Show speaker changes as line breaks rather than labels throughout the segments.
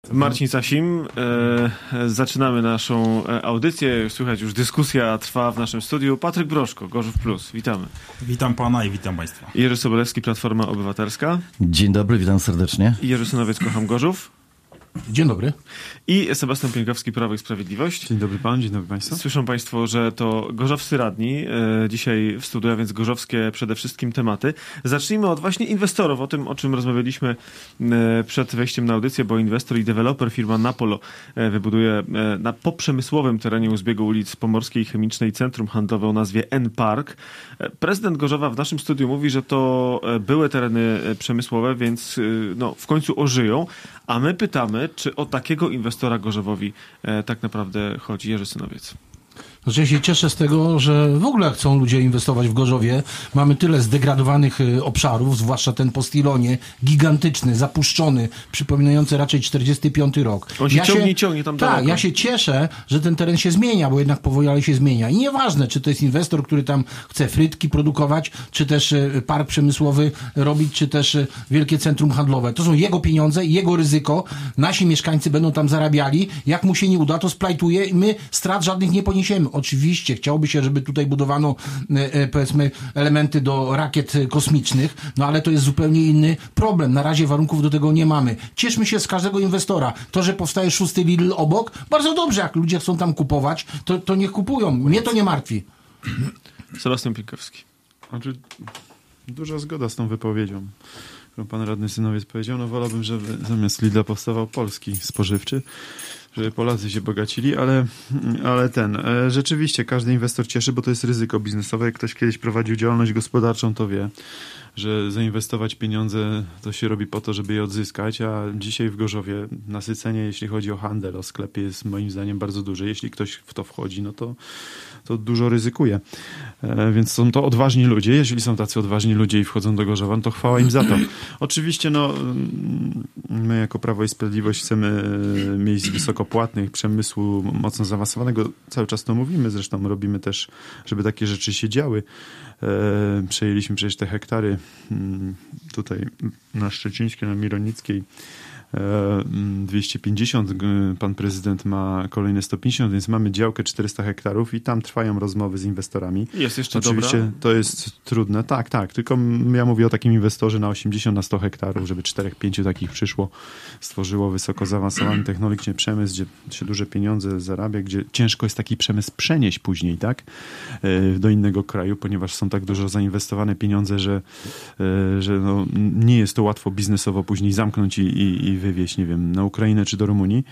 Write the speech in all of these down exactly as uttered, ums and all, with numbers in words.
Marcin Sasim, e, zaczynamy naszą audycję, słychać już dyskusja trwa w naszym studiu. Patryk Broszko, Gorzów Plus, witamy.
Witam pana i witam państwa.
Jerzy Sobolewski, Platforma Obywatelska.
Dzień dobry, witam serdecznie.
Jerzy Synowiec, Kocham Gorzów.
Dzień dobry.
I Sebastian Pienkowski, Prawo i Sprawiedliwość.
Dzień dobry pan, dzień dobry państwu.
Słyszą państwo, że to gorzowscy radni e, dzisiaj w studiu, a więc gorzowskie przede wszystkim tematy. Zacznijmy od właśnie inwestorów, o tym, o czym rozmawialiśmy e, przed wejściem na audycję, bo inwestor i deweloper firma Napolo e, wybuduje e, na poprzemysłowym terenie u zbiegu ulic Pomorskiej Chemicznej centrum handlowe o nazwie N-Park. E, prezydent Gorzowa w naszym studiu mówi, że to e, były tereny przemysłowe, więc e, no, w końcu ożyją, a my pytamy, czy o takiego inwestora Gorzowowi e, tak naprawdę chodzi. Jerzy Synowiec.
Znaczy ja się cieszę z tego, że w ogóle chcą ludzie inwestować w Gorzowie. Mamy tyle zdegradowanych obszarów, zwłaszcza ten po Stilonie, gigantyczny, zapuszczony, przypominający raczej czterdziesty piąty rok.
On się ja ciągnie się, ciągnie tam daleko.
Tak, ja się cieszę, że ten teren się zmienia, bo jednak powoli się zmienia. I nieważne, czy to jest inwestor, który tam chce frytki produkować, czy też park przemysłowy robić, czy też wielkie centrum handlowe. To są jego pieniądze, jego ryzyko. Nasi mieszkańcy będą tam zarabiali. Jak mu się nie uda, to splajtuje i my strat żadnych nie poniesiemy. Oczywiście chciałoby się, żeby tutaj budowano e, powiedzmy elementy do rakiet kosmicznych, no ale to jest zupełnie inny problem. Na razie warunków do tego nie mamy. Cieszmy się z każdego inwestora. To, że powstaje szósty Lidl obok, bardzo dobrze, jak ludzie chcą tam kupować, to, to niech kupują. Mnie to nie martwi.
Sebastian Pienkowski.
Znaczy, duża zgoda z tą wypowiedzią, którą pan radny Synowiec powiedział. No wolałbym, żeby zamiast Lidla powstawał polski spożywczy, żeby Polacy się bogacili, ale, ale ten, e, rzeczywiście każdy inwestor cieszy, bo to jest ryzyko biznesowe. Jak ktoś kiedyś prowadził działalność gospodarczą, to wie, że zainwestować pieniądze to się robi po to, żeby je odzyskać, a dzisiaj w Gorzowie nasycenie, jeśli chodzi o handel, o sklepy, jest moim zdaniem bardzo duże. Jeśli ktoś w to wchodzi, no to, to dużo ryzykuje. E, więc są to odważni ludzie. Jeśli są tacy odważni ludzie i wchodzą do Gorzowa, no to chwała im za to. Oczywiście, no, my jako Prawo i Sprawiedliwość chcemy miejsc wysokopłatnych, przemysłu mocno zaawansowanego. Cały czas to mówimy, zresztą robimy też, żeby takie rzeczy się działy. E, przejęliśmy przecież te hektary tutaj na Szczecińskiej, na Mironickiej dwieście pięćdziesiąt, pan prezydent ma kolejne sto pięćdziesiąt, więc mamy działkę czterysta hektarów i tam trwają rozmowy z inwestorami.
Jest jeszcze
Oczywiście dobra? To jest trudne, tak, tak, tylko ja mówię o takim inwestorze na osiemdziesiąt na sto hektarów, żeby czterech, pięciu takich przyszło, stworzyło wysoko zaawansowany technologicznie przemysł, gdzie się duże pieniądze zarabia, gdzie ciężko jest taki przemysł przenieść później, tak, do innego kraju, ponieważ są tak dużo zainwestowane pieniądze, że, że no, nie jest to łatwo biznesowo później zamknąć i, i, i wywieźć, nie wiem, na Ukrainę czy do Rumunii.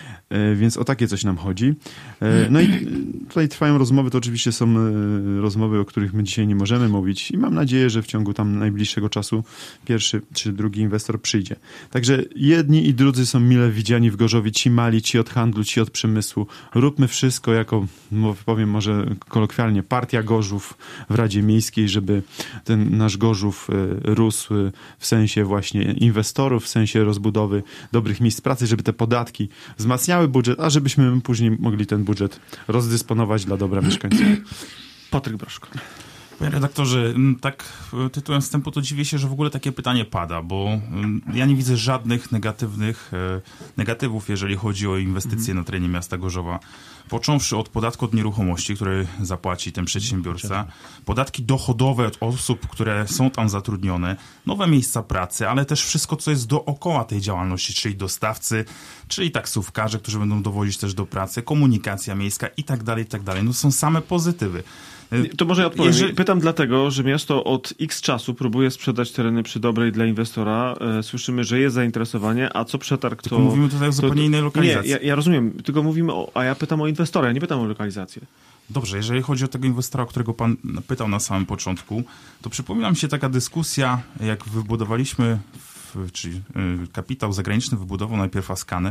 Więc o takie coś nam chodzi. No i tutaj trwają rozmowy, to oczywiście są rozmowy, o których my dzisiaj nie możemy mówić i mam nadzieję, że w ciągu tam najbliższego czasu pierwszy czy drugi inwestor przyjdzie. Także jedni i drudzy są mile widziani w Gorzowie, ci mali, ci od handlu, ci od przemysłu. Róbmy wszystko jako, powiem może kolokwialnie, partia Gorzów w Radzie Miejskiej, żeby ten nasz Gorzów rósł w sensie właśnie inwestorów, w sensie rozbudowy dobrych miejsc pracy, żeby te podatki wzmacniały budżet, a żebyśmy później mogli ten budżet rozdysponować dla dobra mieszkańców.
Patryk Broszko.
Panie redaktorze, tak tytułem wstępu to dziwię się, że w ogóle takie pytanie pada, bo ja nie widzę żadnych negatywnych negatywów, jeżeli chodzi o inwestycje na terenie miasta Gorzowa. Począwszy od podatku od nieruchomości, który zapłaci ten przedsiębiorca, podatki dochodowe od osób, które są tam zatrudnione, nowe miejsca pracy, ale też wszystko, co jest dookoła tej działalności, czyli dostawcy, czyli taksówkarze, którzy będą dowozić też do pracy, komunikacja miejska i tak dalej, i tak dalej. No są same pozytywy.
To może ja odpowiem.
Jeżeli...
Pytam dlatego, że miasto od X czasu próbuje sprzedać tereny przy dobrej dla inwestora. E, słyszymy, że jest zainteresowanie, a co przetarg to...
Tylko mówimy tutaj o zupełnie to... innej lokalizacji.
Nie, ja, ja rozumiem, tylko mówimy o... A ja pytam o inwestora, ja nie pytam o lokalizację.
Dobrze, jeżeli chodzi o tego inwestora, o którego pan pytał na samym początku, to przypomina mi się taka dyskusja, jak wybudowaliśmy, w, czyli y, kapitał zagraniczny wybudował najpierw Askanę,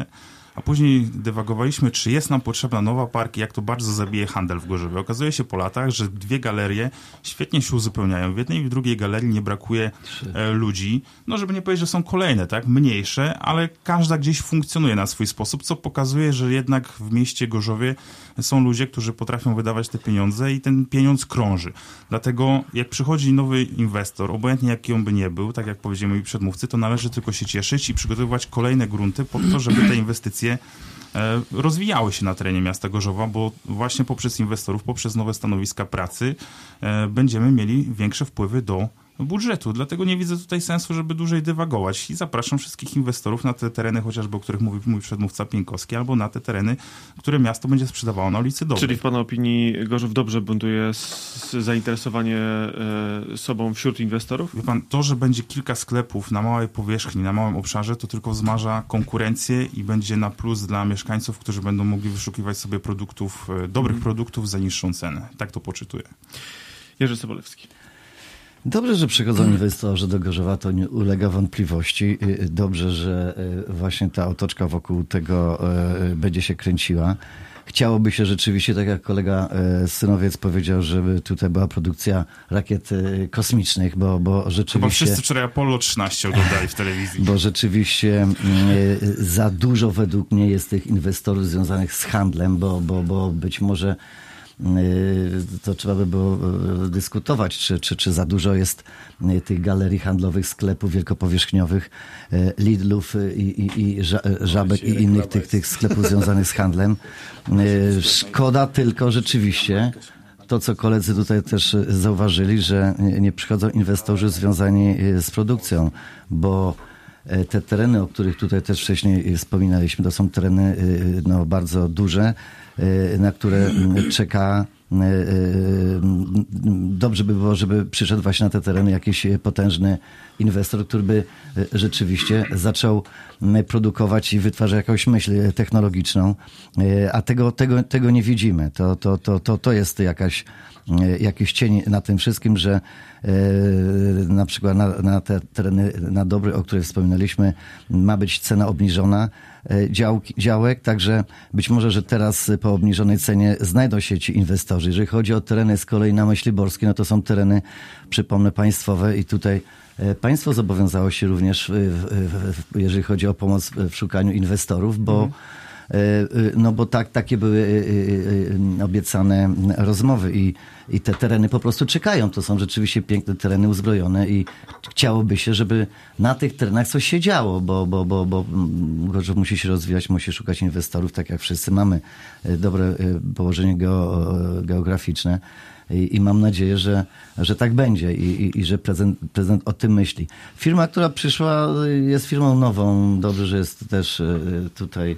A później dywagowaliśmy, czy jest nam potrzebna nowa park i jak to bardzo zabije handel w Gorzowie. Okazuje się po latach, że dwie galerie świetnie się uzupełniają. W jednej i w drugiej galerii nie brakuje e, ludzi. No, żeby nie powiedzieć, że są kolejne, tak? Mniejsze, ale każda gdzieś funkcjonuje na swój sposób, co pokazuje, że jednak w mieście Gorzowie są ludzie, którzy potrafią wydawać te pieniądze i ten pieniądz krąży. Dlatego jak przychodzi nowy inwestor, obojętnie jaki on by nie był, tak jak powiedzieli moi przedmówcy, to należy tylko się cieszyć i przygotowywać kolejne grunty po to, żeby te inwestycje e, rozwijały się na terenie miasta Gorzowa, bo właśnie poprzez inwestorów, poprzez nowe stanowiska pracy e, będziemy mieli większe wpływy do budżetu. Dlatego nie widzę tutaj sensu, żeby dłużej dywagować i zapraszam wszystkich inwestorów na te tereny, chociażby o których mówił mój przedmówca Pieńkowski, albo na te tereny, które miasto będzie sprzedawało na ulicy Dobrej.
Czyli w pana opinii Gorzów dobrze buntuje s- zainteresowanie e, sobą wśród inwestorów?
Wie pan, to, że będzie kilka sklepów na małej powierzchni, na małym obszarze, to tylko wzmaża konkurencję i będzie na plus dla mieszkańców, którzy będą mogli wyszukiwać sobie produktów, e, dobrych hmm. produktów za niższą cenę. Tak to poczytuję.
Jerzy Sobolewski.
Dobrze, że przychodzą inwestorzy do Gorzowa, to nie ulega wątpliwości. Dobrze, że właśnie ta otoczka wokół tego będzie się kręciła. Chciałoby się rzeczywiście, tak jak kolega Synowiec powiedział, żeby tutaj była produkcja rakiet kosmicznych, bo, bo rzeczywiście...
Chyba wszyscy wczoraj Apollo trzynaście oglądali w telewizji.
Bo rzeczywiście za dużo według mnie jest tych inwestorów związanych z handlem, bo, bo, bo być może to trzeba by było dyskutować, czy, czy, czy za dużo jest tych galerii handlowych, sklepów wielkopowierzchniowych, Lidlów i, i, i Żabek i innych tych, tych sklepów związanych z handlem. Szkoda tylko rzeczywiście, to co koledzy tutaj też zauważyli, że nie przychodzą inwestorzy związani z produkcją, bo te tereny, o których tutaj też wcześniej wspominaliśmy, to są tereny no, bardzo duże, na które czeka, dobrze by było, żeby przyszedł właśnie na te tereny jakiś potężny inwestor, który by rzeczywiście zaczął produkować i wytwarzać jakąś myśl technologiczną, a tego, tego, tego nie widzimy. To, to, to, to, to jest jakaś, jakiś cień na tym wszystkim, że na przykład na, na te tereny na Dobry, o których wspominaliśmy, ma być cena obniżona działki, działek, także być może, że teraz po obniżonej cenie znajdą się ci inwestorzy. Jeżeli chodzi o tereny z kolei na Myśliborskie, no to są tereny, przypomnę, państwowe i tutaj państwo zobowiązało się również, jeżeli chodzi o pomoc w szukaniu inwestorów, bo mhm. No bo tak, takie były obiecane rozmowy i, i te tereny po prostu czekają. To są rzeczywiście piękne tereny uzbrojone i chciałoby się, żeby na tych terenach coś się działo, bo, bo, bo, bo Gorzów musi się rozwijać, musi szukać inwestorów, tak jak wszyscy mamy dobre położenie geo, geograficzne. I, I mam nadzieję, że, że tak będzie i, i, i że prezydent, prezydent o tym myśli. Firma, która przyszła, jest firmą nową. Dobrze, że jest też tutaj,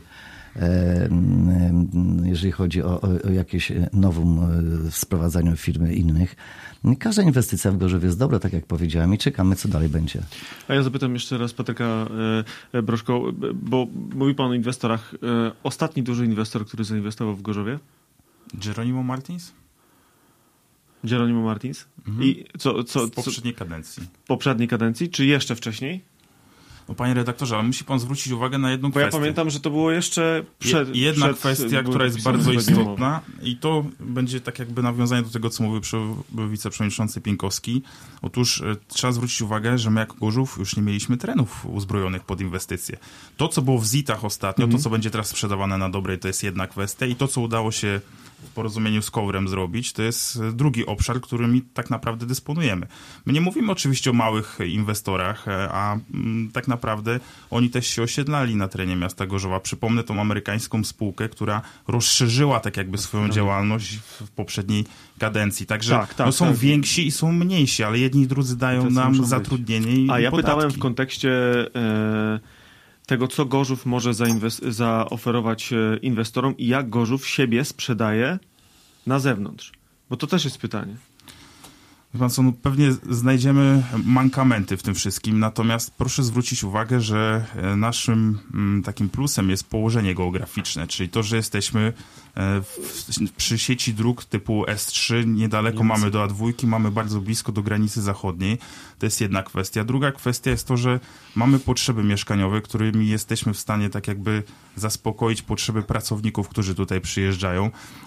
jeżeli chodzi o, o jakieś nowum w sprowadzaniu firmy innych. Każda inwestycja w Gorzowie jest dobra, tak jak powiedziałem, i czekamy, co dalej będzie.
A ja zapytam jeszcze raz Patryka Brożko, bo mówi pan o inwestorach. Ostatni duży inwestor, który zainwestował w Gorzowie?
Geronimo Martins?
Geronimo Martins?
Mhm.
I co, co,
w poprzedniej kadencji.
W poprzedniej kadencji, czy jeszcze wcześniej?
No, panie redaktorze, ale musi pan zwrócić uwagę na jedną
Bo
kwestię.
Ja pamiętam, że to było jeszcze przed...
Je, jedna
przed,
kwestia, która jest bardzo istotna i to będzie tak jakby nawiązanie do tego, co mówił wiceprzewodniczący Pieńkowski. Otóż e, trzeba zwrócić uwagę, że my jako Gorzów już nie mieliśmy terenów uzbrojonych pod inwestycje. To, co było w zitach ostatnio, mm. to, co będzie teraz sprzedawane na Dobrej, to jest jedna kwestia i to, co udało się w porozumieniu z Kołrem zrobić, to jest drugi obszar, którymi tak naprawdę dysponujemy. My nie mówimy oczywiście o małych inwestorach, a mm, tak naprawdę oni też się osiedlali na terenie miasta Gorzowa. Przypomnę tą amerykańską spółkę, która rozszerzyła tak jakby swoją działalność w poprzedniej kadencji. Także
tak, tak,
no są
tak.
więksi i są mniejsi, ale jedni i drudzy dają nam zatrudnienie i
A ja
podatki.
pytałem w kontekście e, tego, co Gorzów może zainwest- zaoferować inwestorom i jak Gorzów siebie sprzedaje na zewnątrz. Bo to też jest pytanie.
Wie pan co, no pewnie znajdziemy mankamenty w tym wszystkim, natomiast proszę zwrócić uwagę, że naszym m, takim plusem jest położenie geograficzne, czyli to, że jesteśmy e, w, przy sieci dróg typu S trzy, niedaleko Niemcy. Mamy do A dwa, mamy bardzo blisko do granicy zachodniej. To jest jedna kwestia. Druga kwestia jest to, że mamy potrzeby mieszkaniowe, którymi jesteśmy w stanie tak jakby zaspokoić potrzeby pracowników, którzy tutaj przyjeżdżają.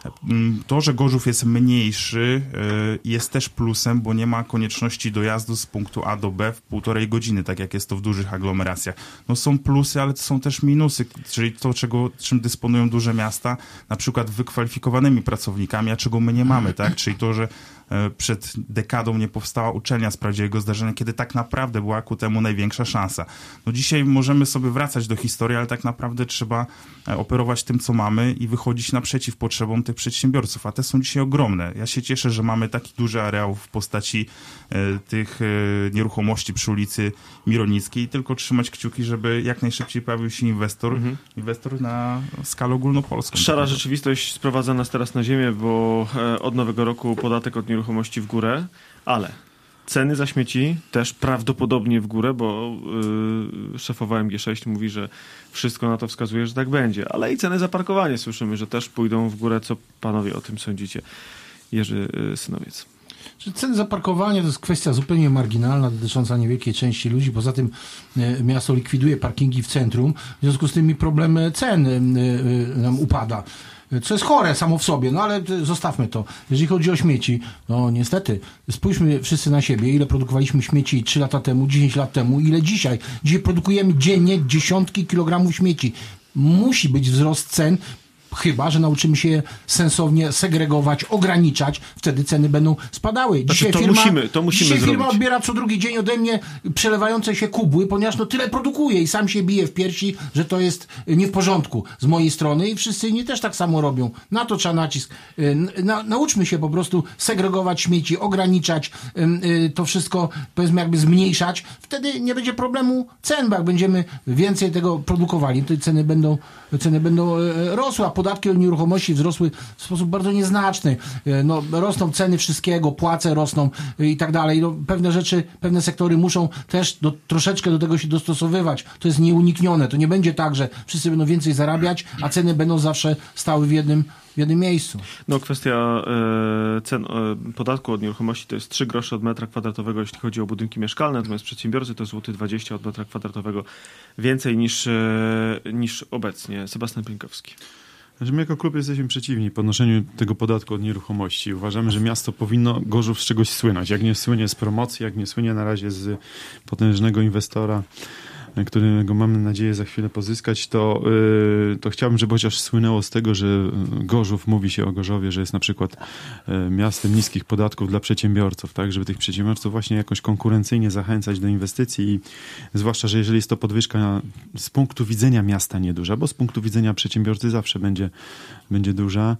To, że Gorzów jest mniejszy, jest też plusem, bo nie ma konieczności dojazdu z punktu A do B w półtorej godziny, tak jak jest to w dużych aglomeracjach. No są plusy, ale to są też minusy, czyli to, czego, czym dysponują duże miasta, na przykład wykwalifikowanymi pracownikami, a czego my nie mamy, tak? Czyli to, że przed dekadą nie powstała uczelnia z prawdziwego zdarzenia, kiedy tak naprawdę była ku temu największa szansa. No dzisiaj możemy sobie wracać do historii, ale tak naprawdę trzeba operować tym, co mamy i wychodzić naprzeciw potrzebom tych przedsiębiorców, a te są dzisiaj ogromne. Ja się cieszę, że mamy taki duży areał w postaci e, tych e, nieruchomości przy ulicy Mironickiej, tylko trzymać kciuki, żeby jak najszybciej pojawił się inwestor, mhm. inwestor na skalę ogólnopolską.
Szara rzeczywistość sprowadza nas teraz na ziemię, bo e, od nowego roku podatek od nieruchomości w górę, ale ceny za śmieci też prawdopodobnie w górę, bo yy, szefowa M G sześć mówi, że wszystko na to wskazuje, że tak będzie. Ale i ceny za parkowanie słyszymy, że też pójdą w górę. Co panowie o tym sądzicie? Jerzy yy, Synowiec.
Ceny za parkowanie to jest kwestia zupełnie marginalna, dotycząca niewielkiej części ludzi. Poza tym e, miasto likwiduje parkingi w centrum. W związku z tym problem cen e, e, nam upada. Co jest chore samo w sobie, no ale zostawmy to. Jeżeli chodzi o śmieci, no niestety, spójrzmy wszyscy na siebie, ile produkowaliśmy śmieci trzy lata temu, dziesięć lat temu, ile dzisiaj. Dzisiaj produkujemy dziennie dziesiątki kilogramów śmieci. Musi być wzrost cen, chyba że nauczymy się je sensownie segregować, ograniczać, wtedy ceny będą spadały. Dzisiaj
znaczy, to
firma,
musimy, to musimy
dzisiaj
zrobić.
firma odbiera co drugi dzień ode mnie przelewające się kubły, ponieważ no tyle produkuje i sam się bije w piersi, że to jest nie w porządku z mojej strony i wszyscy inni też tak samo robią. Na to trzeba nacisk. Na, nauczmy się po prostu segregować śmieci, ograniczać to wszystko, powiedzmy jakby zmniejszać. Wtedy nie będzie problemu cen, bo jak będziemy więcej tego produkowali, to ceny będą, ceny będą rosły, a podatki od nieruchomości wzrosły w sposób bardzo nieznaczny. No, rosną ceny wszystkiego, płace rosną i tak dalej. No, pewne rzeczy, pewne sektory muszą też do, troszeczkę do tego się dostosowywać. To jest nieuniknione. To nie będzie tak, że wszyscy będą więcej zarabiać, a ceny będą zawsze stały w jednym, w jednym miejscu.
No kwestia e, cen e, podatku od nieruchomości to jest trzy grosze od metra kwadratowego, jeśli chodzi o budynki mieszkalne, natomiast przedsiębiorcy to złoty dwadzieścia od metra kwadratowego więcej niż, e, niż obecnie. Sebastian Pienkowski.
Znaczy my jako klub jesteśmy przeciwni podnoszeniu tego podatku od nieruchomości. Uważamy, że miasto powinno, Gorzów, z czegoś słynąć. Jak nie słynie z promocji, jak nie słynie na razie z potężnego inwestora, którego mamy nadzieję za chwilę pozyskać, to, yy, to chciałbym, żeby chociaż słynęło z tego, że Gorzów, mówi się o Gorzowie, że jest na przykład yy, miastem niskich podatków dla przedsiębiorców, tak, żeby tych przedsiębiorców właśnie jakoś konkurencyjnie zachęcać do inwestycji i zwłaszcza, że jeżeli jest to podwyżka z punktu widzenia miasta nieduża, bo z punktu widzenia przedsiębiorcy zawsze będzie, będzie duża,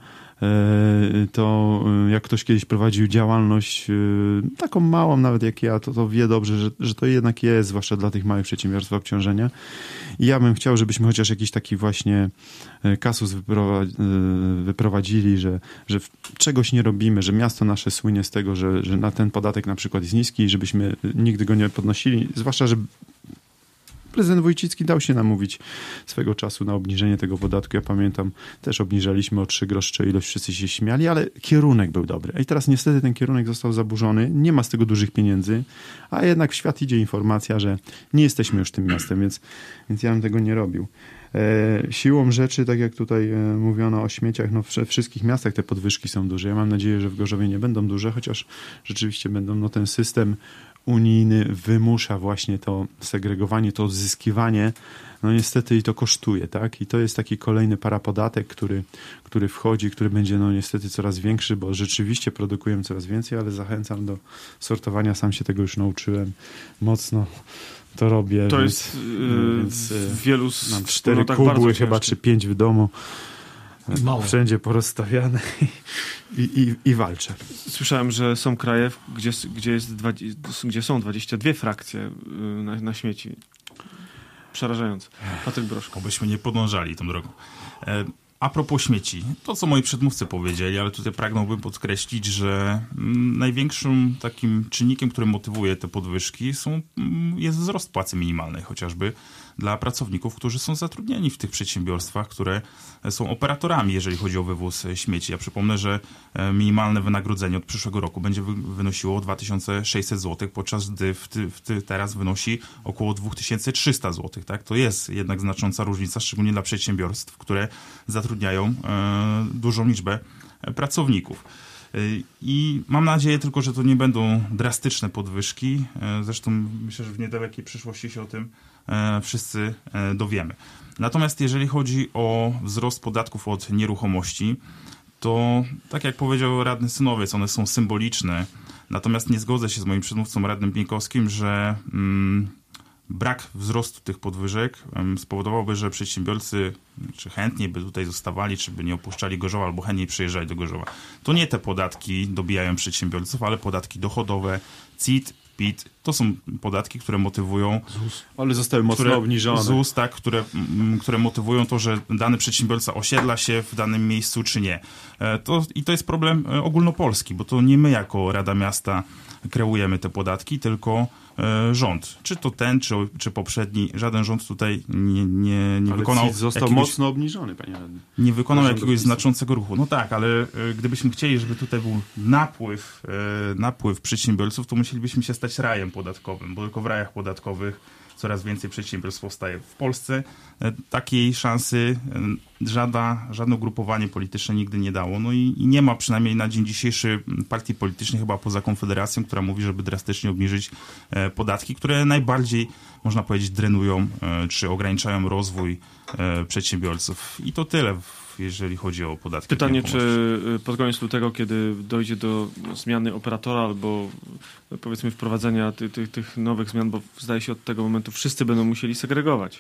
to jak ktoś kiedyś prowadził działalność taką małą nawet jak ja, to, to wie dobrze, że, że to jednak jest, zwłaszcza dla tych małych przedsiębiorstw, obciążenia. I ja bym chciał, żebyśmy chociaż jakiś taki właśnie kasus wyprowadzili, że, że czegoś nie robimy, że miasto nasze słynie z tego, że, że na ten podatek na przykład jest niski i żebyśmy nigdy go nie podnosili, zwłaszcza, że prezydent Wójcicki dał się namówić swego czasu na obniżenie tego podatku. Ja pamiętam, też obniżaliśmy o trzy grosze ilość, wszyscy się śmiali, ale kierunek był dobry. I teraz niestety ten kierunek został zaburzony, nie ma z tego dużych pieniędzy, a jednak w świat idzie informacja, że nie jesteśmy już tym miastem, więc, więc ja bym tego nie robił. E, siłą rzeczy, tak jak tutaj e, mówiono o śmieciach, no w wszystkich miastach te podwyżki są duże. Ja mam nadzieję, że w Gorzowie nie będą duże, chociaż rzeczywiście będą, no ten system unijny wymusza właśnie to segregowanie, to odzyskiwanie, no niestety i to kosztuje, tak? I to jest taki kolejny parapodatek, który, który wchodzi, który będzie no niestety coraz większy, bo rzeczywiście produkujemy coraz więcej, ale zachęcam do sortowania, sam się tego już nauczyłem mocno. To robię.
To
więc,
jest yy,
więc,
w wielu
mam cztery kubły chyba, czy pięć w domu.
Mało.
Wszędzie porozstawiane i, i, i walczę.
Słyszałem, że są kraje, gdzie, gdzie, jest dwa, gdzie są dwadzieścia dwie frakcje na, na śmieci. Przerażające. Patryk Broszko.
Obyśmy nie podążali tą drogą. E, A propos śmieci, to co moi przedmówcy powiedzieli, ale tutaj pragnąłbym podkreślić, że mm, największym takim czynnikiem, który motywuje te podwyżki są, mm, jest wzrost płacy minimalnej, chociażby dla pracowników, którzy są zatrudnieni w tych przedsiębiorstwach, które są operatorami, jeżeli chodzi o wywóz śmieci. Ja przypomnę, że minimalne wynagrodzenie od przyszłego roku będzie wynosiło dwa tysiące sześćset złotych, podczas gdy w ty, w ty teraz wynosi około dwa tysiące trzysta złotych. Tak? To jest jednak znacząca różnica, szczególnie dla przedsiębiorstw, które zatrudniają e, dużą liczbę pracowników. I mam nadzieję tylko, że to nie będą drastyczne podwyżki. Zresztą myślę, że w niedalekiej przyszłości się o tym wszyscy dowiemy. Natomiast jeżeli chodzi o wzrost podatków od nieruchomości, to tak jak powiedział radny Synowiec, one są symboliczne. Natomiast nie zgodzę się z moim przedmówcą radnym Pieńkowskim, że mm, brak wzrostu tych podwyżek spowodowałby, że przedsiębiorcy czy chętniej by tutaj zostawali, czy by nie opuszczali Gorzowa, albo chętniej przyjeżdżali do Gorzowa. To nie te podatki dobijają przedsiębiorców, ale podatki dochodowe, C I T, P I T. To są podatki, które motywują...
ZUS. Ale zostały mocno
które,
obniżone.
ZUS, tak, które, które motywują to, że dany przedsiębiorca osiedla się w danym miejscu, czy nie. To, I to jest problem ogólnopolski, bo to nie my jako Rada Miasta kreujemy te podatki, tylko rząd. Czy to ten, czy, czy poprzedni. Żaden rząd tutaj nie, nie, nie
ale
wykonał...
C I T został
jakiegoś,
mocno obniżony, panie radny.
Nie wykonał
Proszę
jakiegoś
dopisać.
znaczącego ruchu. No tak, ale e, gdybyśmy chcieli, żeby tutaj był napływ, e, napływ przedsiębiorców, to musielibyśmy się stać rajem podatkowym, bo tylko w rajach podatkowych coraz więcej przedsiębiorstw powstaje. W Polsce e, takiej szansy e, żadna, żadne ugrupowanie polityczne nigdy nie dało. No i, i nie ma przynajmniej na dzień dzisiejszy partii politycznej, chyba poza Konfederacją, która mówi, żeby drastycznie obniżyć e, podatki, które najbardziej, można powiedzieć, drenują e, czy ograniczają rozwój e, przedsiębiorców. I to tyle, w, jeżeli chodzi o podatki.
Pytanie, czy pod koniec lutego, kiedy dojdzie do zmiany operatora albo powiedzmy wprowadzenia tych, tych, tych nowych zmian, bo zdaje się od tego momentu wszyscy będą musieli segregować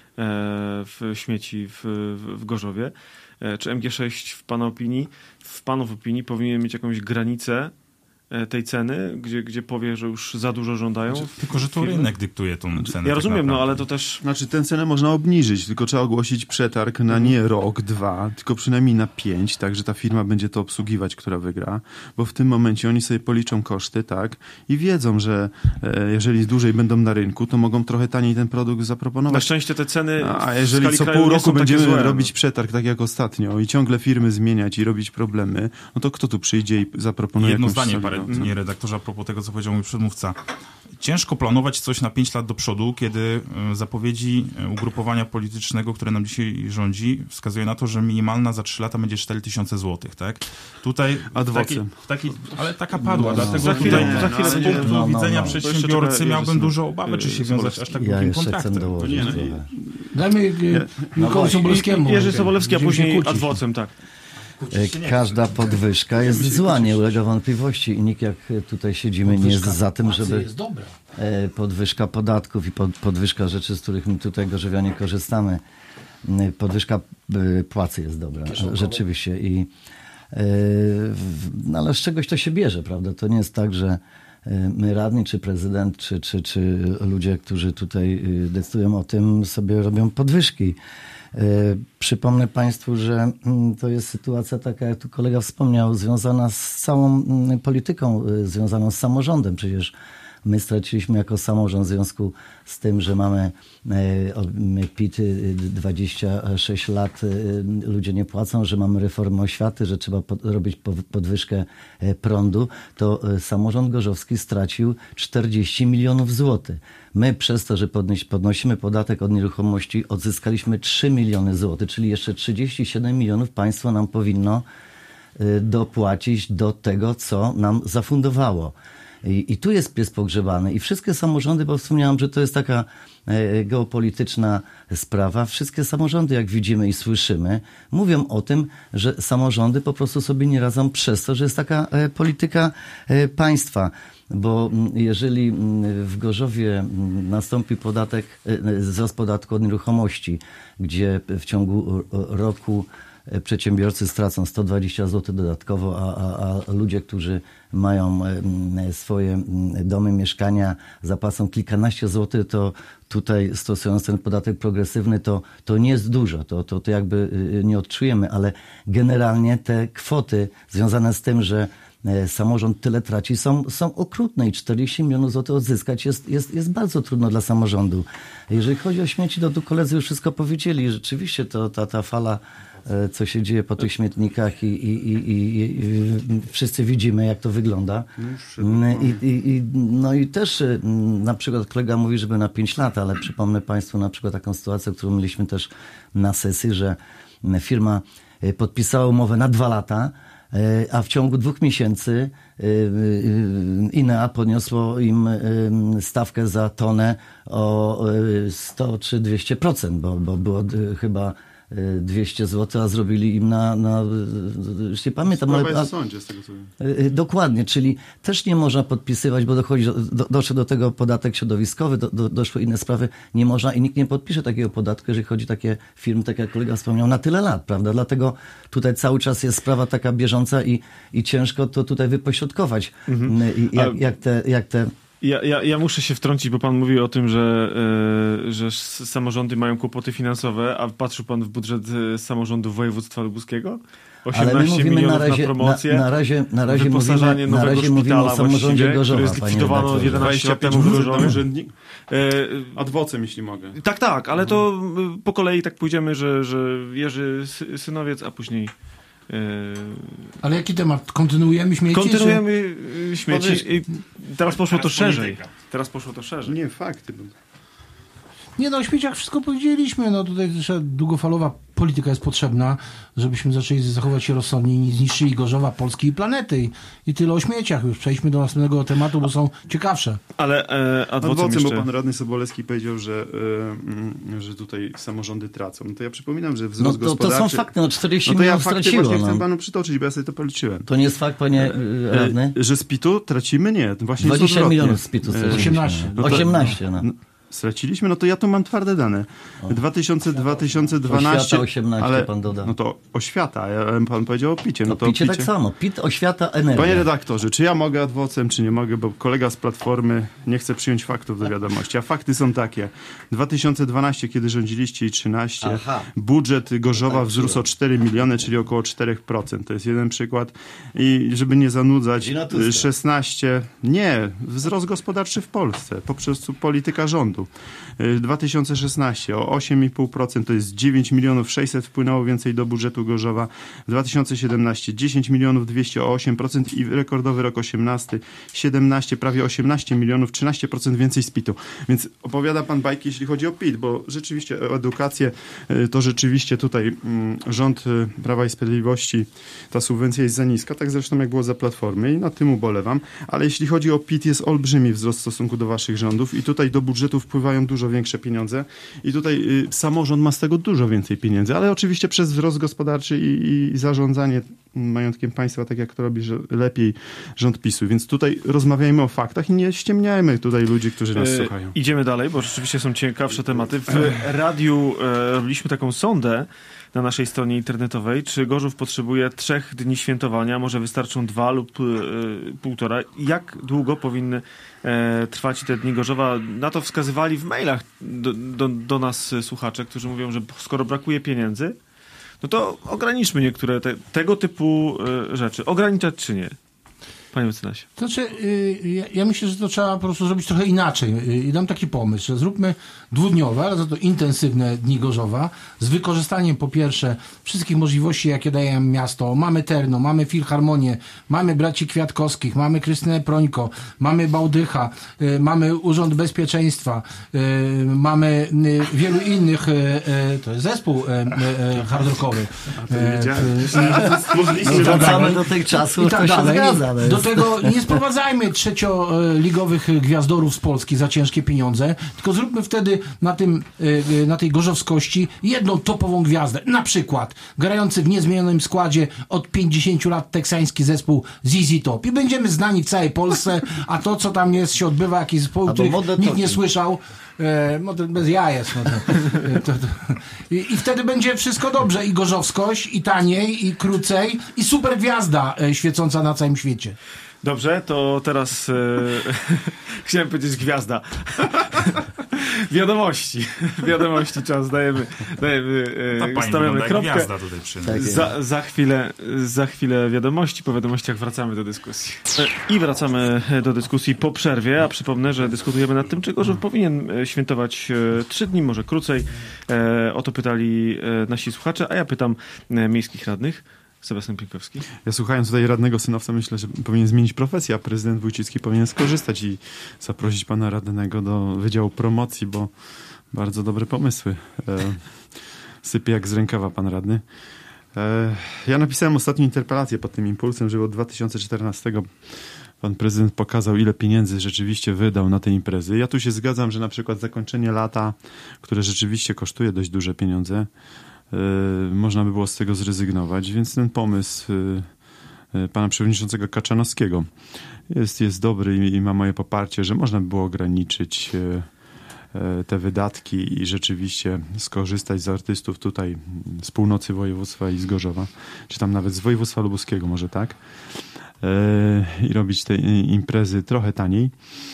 w śmieci w, w Gorzowie. Czy M G sześć w pana opinii, w panów opinii powinien mieć jakąś granicę tej ceny, gdzie, gdzie powie, że już za dużo żądają?
Znaczy, tylko, że to
firmy?
rynek dyktuje tą cenę.
Ja
tak
rozumiem, no
naprawdę.
ale to też...
Znaczy, tę cenę można obniżyć, tylko trzeba ogłosić przetarg na nie rok, dwa, tylko przynajmniej na pięć, tak, że ta firma będzie to obsługiwać, która wygra, bo w tym momencie oni sobie policzą koszty, tak, i wiedzą, że e, jeżeli dłużej będą na rynku, to mogą trochę taniej ten produkt zaproponować.
Na szczęście te ceny
A
w
jeżeli
skali
co
kraju
pół
nie
roku
są takie
będziemy
złe,
robić
no.
przetarg, tak jak ostatnio, i ciągle firmy zmieniać i robić problemy, no to kto tu przyjdzie i zaproponuje
Jedno
jakąś
zdanie,
solidną
panie
cenę?
redaktorze, a propos tego, co powiedział mój przedmówca. Ciężko planować coś na pięć lat do przodu, kiedy zapowiedzi ugrupowania politycznego, które nam dzisiaj rządzi, wskazuje na to, że minimalna za trzy lata będzie cztery tysiące złotych, tak? Tutaj
Ad
w takiej,
vocem.
w takiej, ale taka padła,
No, no.
dlatego
Za chwilę-
tutaj
za chwilę
z
będzie-
punktu
no, no,
widzenia
no.
przedsiębiorcy
To jeszcze czeka
miałbym
Jerzy
dużo
Syn-
obawy, czy się
yy,
wiązać aż tak
Ja
długim
jeszcze chcę
kontraktem.
dołożyć
To nie, no,
trochę.
Dajmy y, Mikołowi Sobolewskiemu.
Jerzy Sobolewski, a
Będziemy się
później
kłócić.
ad vocem, tak.
E, Każda podwyżka jest zła, nie ulega wątpliwości i nikt jak tutaj siedzimy nie jest
Podwyżka
za tym,
płacy
żeby
jest dobra.
e, podwyżka podatków i pod, podwyżka rzeczy, z których my tutaj gorzowianie korzystamy. e, Podwyżka e, płacy jest dobra, rzeczywiście. I, e, w- no ale z czegoś to się bierze, prawda? To nie jest tak, że e, my radni, czy prezydent, czy, czy, czy ludzie, którzy tutaj e, decydują o tym, sobie robią podwyżki. E, Przypomnę Państwu, że mm, to jest sytuacja taka, jak tu kolega wspomniał, związana z całą mm, polityką, y, związaną z samorządem. Przecież my straciliśmy jako samorząd w związku z tym, że mamy e, o, m, P I T y, dwadzieścia sześć lat, y, ludzie nie płacą, że mamy reformę oświaty, że trzeba pod, robić po- podwyżkę e, prądu, to e, samorząd gorzowski stracił czterdzieści milionów złotych. My przez to, że podnieś, podnosimy podatek od nieruchomości, odzyskaliśmy trzy miliony złotych, czyli jeszcze trzydzieści siedem milionów państwo nam powinno y, dopłacić do tego, co nam zafundowało. I, I tu jest pies pogrzebany. I wszystkie samorządy, bo wspomniałam, że to jest taka e, geopolityczna sprawa, wszystkie samorządy, jak widzimy i słyszymy, mówią o tym, że samorządy po prostu sobie nie radzą przez to, że jest taka e, polityka e, państwa. Bo mm, jeżeli mm, w Gorzowie mm, nastąpi podatek, e, wzrost podatku od nieruchomości, gdzie w ciągu r- roku przedsiębiorcy stracą sto dwadzieścia złotych dodatkowo, a, a, a ludzie, którzy mają swoje domy, mieszkania, zapłacą kilkanaście złotych, to tutaj stosując ten podatek progresywny, to, to nie jest dużo, to, to, to jakby nie odczujemy, ale generalnie te kwoty związane z tym, że samorząd tyle traci, są, są okrutne i czterdzieści milionów złotych odzyskać jest, jest, jest bardzo trudno dla samorządu. Jeżeli chodzi o śmieci, to tu koledzy już wszystko powiedzieli. Rzeczywiście to ta, ta fala, co się dzieje po tych śmietnikach i, i, i, i, i wszyscy widzimy, jak to wygląda. I, i, i, no i też na przykład kolega mówi, żeby na pięć lat, ale przypomnę Państwu na przykład taką sytuację, którą mieliśmy też na sesji, że firma podpisała umowę na dwa lata, a w ciągu dwóch miesięcy I N E A podniosło im stawkę za tonę o sto czy dwieście procent, bo, bo było chyba dwieście złotych, a zrobili im na, na już nie pamiętam.
Sprawa
ale,
jest w sądzie, z tego co wiem.
Dokładnie, czyli też nie można podpisywać, bo dochodzi do, do, doszedł do tego podatek środowiskowy, do, do, doszły inne sprawy, nie można i nikt nie podpisze takiego podatku, jeżeli chodzi o takie firmy, tak jak kolega wspomniał, na tyle lat, prawda? Dlatego tutaj cały czas jest sprawa taka bieżąca i, i ciężko to tutaj wypośrodkować. Mhm. I jak, jak te, jak te
Ja, ja, ja muszę się wtrącić, bo pan mówił o tym, że, yy, że samorządy mają kłopoty finansowe, a patrzył pan w budżet samorządu województwa lubuskiego? osiemnaście milionów na, razie, na promocję,
na, na razie, na razie
wyposażanie
mówimy,
nowego
na razie
szpitala
o samorządzie Gorzowa,
który zlikwidowano jedenaście lat temu w Gorzowie.
Urzędnik? Adwocem, jeśli mogę.
Tak, tak, ale to po kolei tak pójdziemy, że, że Jerzy Synowiec, a później...
Ale jaki temat? Kontynuujemy śmieci?
Kontynuujemy czy... śmieci. I teraz poszło to szerzej. Teraz poszło to szerzej.
Nie, fakty.
Nie no, o śmieciach wszystko powiedzieliśmy. No tutaj też długofalowa polityka jest potrzebna, żebyśmy zaczęli zachować się rozsądnie i nie zniszczyli Gorzowa, Polski i planety. I, i tyle o śmieciach. Już przejdźmy do następnego tematu, bo są ciekawsze.
Ale e, adwocem
jeszcze... bo pan radny Sobolewski powiedział, że, e, że tutaj samorządy tracą. No to ja przypominam, że wzrost
no to,
gospodarczy...
To są fakty, no czterdzieści
no to ja
milionów
fakty
straciło.
właśnie
no.
chcę panu przytoczyć, bo ja sobie to policzyłem.
To nie jest fakt, panie radny?
E, że z pitu tracimy? Nie. Właśnie
dwadzieścia milionów z pitu straciliśmy.
osiemnaście.
No to, osiemnaście, no.
Straciliśmy? No to ja tu mam twarde dane. dwa tysiące dwanaście
Oświata osiemnaście, ale, pan doda.
No to oświata, ja, pan powiedział o picie. No,
no
to
picie,
picie
tak samo. Pit, oświata, energia.
Panie redaktorze, czy ja mogę adwocem, czy nie mogę, bo kolega z Platformy nie chce przyjąć faktów do wiadomości. A fakty są takie. dwa tysiące dwanaście, kiedy rządziliście i trzynaście, Aha. budżet Gorzowa tak, wzrósł o cztery miliony, czyli około cztery procent. To jest jeden przykład. I żeby nie zanudzać, szesnaście, nie, wzrost gospodarczy w Polsce poprzez polityka rządu. dwa tysiące szesnaście o osiem i pół procent, to jest dziewięć milionów sześćset wpłynęło więcej do budżetu Gorzowa. dwa tysiące siedemnaście dziesięć milionów dwieście o osiem procent i rekordowy rok osiemnasty, siedemnaście, prawie osiemnaście milionów, trzynaście procent więcej z pitu. Więc opowiada pan bajki, jeśli chodzi o P I T, bo rzeczywiście o edukację, to rzeczywiście tutaj rząd Prawa i Sprawiedliwości, ta subwencja jest za niska, tak zresztą jak było za Platformy i nad tym ubolewam, ale jeśli chodzi o P I T, jest olbrzymi wzrost w stosunku do waszych rządów i tutaj do budżetu wpływają dużo większe pieniądze i tutaj y, samorząd ma z tego dużo więcej pieniędzy, ale oczywiście przez wzrost gospodarczy i, i zarządzanie majątkiem państwa, tak jak to robi że lepiej rząd PiSu. Więc tutaj rozmawiajmy o faktach i nie ściemniajmy tutaj ludzi, którzy nas e, słuchają.
Idziemy dalej, bo rzeczywiście są ciekawsze tematy. W radiu e, robiliśmy taką sondę na naszej stronie internetowej, czy Gorzów potrzebuje trzech dni świętowania, może wystarczą dwa lub e, półtora. Jak długo powinny e, trwać te dni Gorzowa? Na to wskazywali w mailach do, do, do nas słuchacze, którzy mówią, że skoro brakuje pieniędzy, no to ograniczmy niektóre te, tego typu y, rzeczy. Ograniczać czy nie? Panie mecenasie.
To znaczy, y, ja, ja myślę, że to trzeba po prostu zrobić trochę inaczej. I y, dam taki pomysł, że zróbmy dwudniowe, ale za to intensywne dni Gorzowa z wykorzystaniem po pierwsze wszystkich możliwości, jakie daje miasto. Mamy Terno, mamy Filharmonię, mamy Braci Kwiatkowskich, mamy Krystynę Prońko, mamy Bałdycha, y, mamy Urząd Bezpieczeństwa, y, mamy y, wielu innych, y, y, to jest zespół y, y, hard rockowy.
Wracamy do tych czasów,
i tak
to się
dalej.
zgadza.
Do tego nie sprowadzajmy trzecioligowych gwiazdorów z Polski za ciężkie pieniądze, tylko zróbmy wtedy na tym, na tej gorzowskości jedną topową gwiazdę. Na przykład grający w niezmienionym składzie od pięćdziesięciu lat teksański zespół Z Z Top. I będziemy znani w całej Polsce, a to, co tam jest, się odbywa, jakiś zespoł, których nikt nie słyszał, e, model bez jajec. No to, to, to. I, I wtedy będzie wszystko dobrze. I gorzowskość, i taniej, i krócej, i super gwiazda e, świecąca na całym świecie.
Dobrze, to teraz e, chciałem powiedzieć gwiazda. Wiadomości. Wiadomości czas dajemy. dajemy
Ta
e, stawiamy kropkę.
Gwiazda tutaj tak
za, za, chwilę, za chwilę wiadomości. Po wiadomościach wracamy do dyskusji. I wracamy do dyskusji po przerwie, a przypomnę, że dyskutujemy nad tym, czy Gorzów powinien świętować trzy dni, może krócej. E, o to pytali nasi słuchacze, a ja pytam miejskich radnych. Sebastian Pienkowski.
Ja słuchając tutaj radnego synowca myślę, że powinien zmienić profesję, a prezydent Wójcicki powinien skorzystać i zaprosić pana radnego do Wydziału Promocji, bo bardzo dobre pomysły e, sypie jak z rękawa pan radny. E, ja napisałem ostatnią interpelację pod tym impulsem, żeby od dwa tysiące czternastego pan prezydent pokazał, ile pieniędzy rzeczywiście wydał na te imprezy. Ja tu się zgadzam, że na przykład zakończenie lata, które rzeczywiście kosztuje dość duże pieniądze, Yy, można by było z tego zrezygnować, więc ten pomysł yy, yy, pana przewodniczącego Kaczanowskiego jest, jest dobry i, i ma moje poparcie, że można by było ograniczyć yy, yy, te wydatki i rzeczywiście skorzystać z artystów tutaj z północy województwa i z Gorzowa, czy tam nawet z województwa lubuskiego, może tak, yy, i robić te imprezy trochę taniej.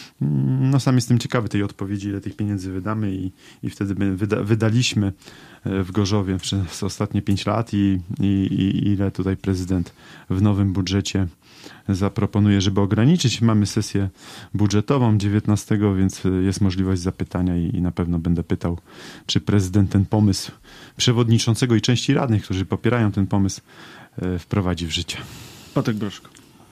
No sam jestem ciekawy tej odpowiedzi, ile tych pieniędzy wydamy i, i wtedy wyda, wydaliśmy w Gorzowie przez ostatnie pięć lat i, i, i ile tutaj prezydent w nowym budżecie zaproponuje, żeby ograniczyć. Mamy sesję budżetową dziewiętnastego, więc jest możliwość zapytania i, i na pewno będę pytał, czy prezydent ten pomysł przewodniczącego i części radnych, którzy popierają ten pomysł, wprowadzi w życie.
Patryk Broszko.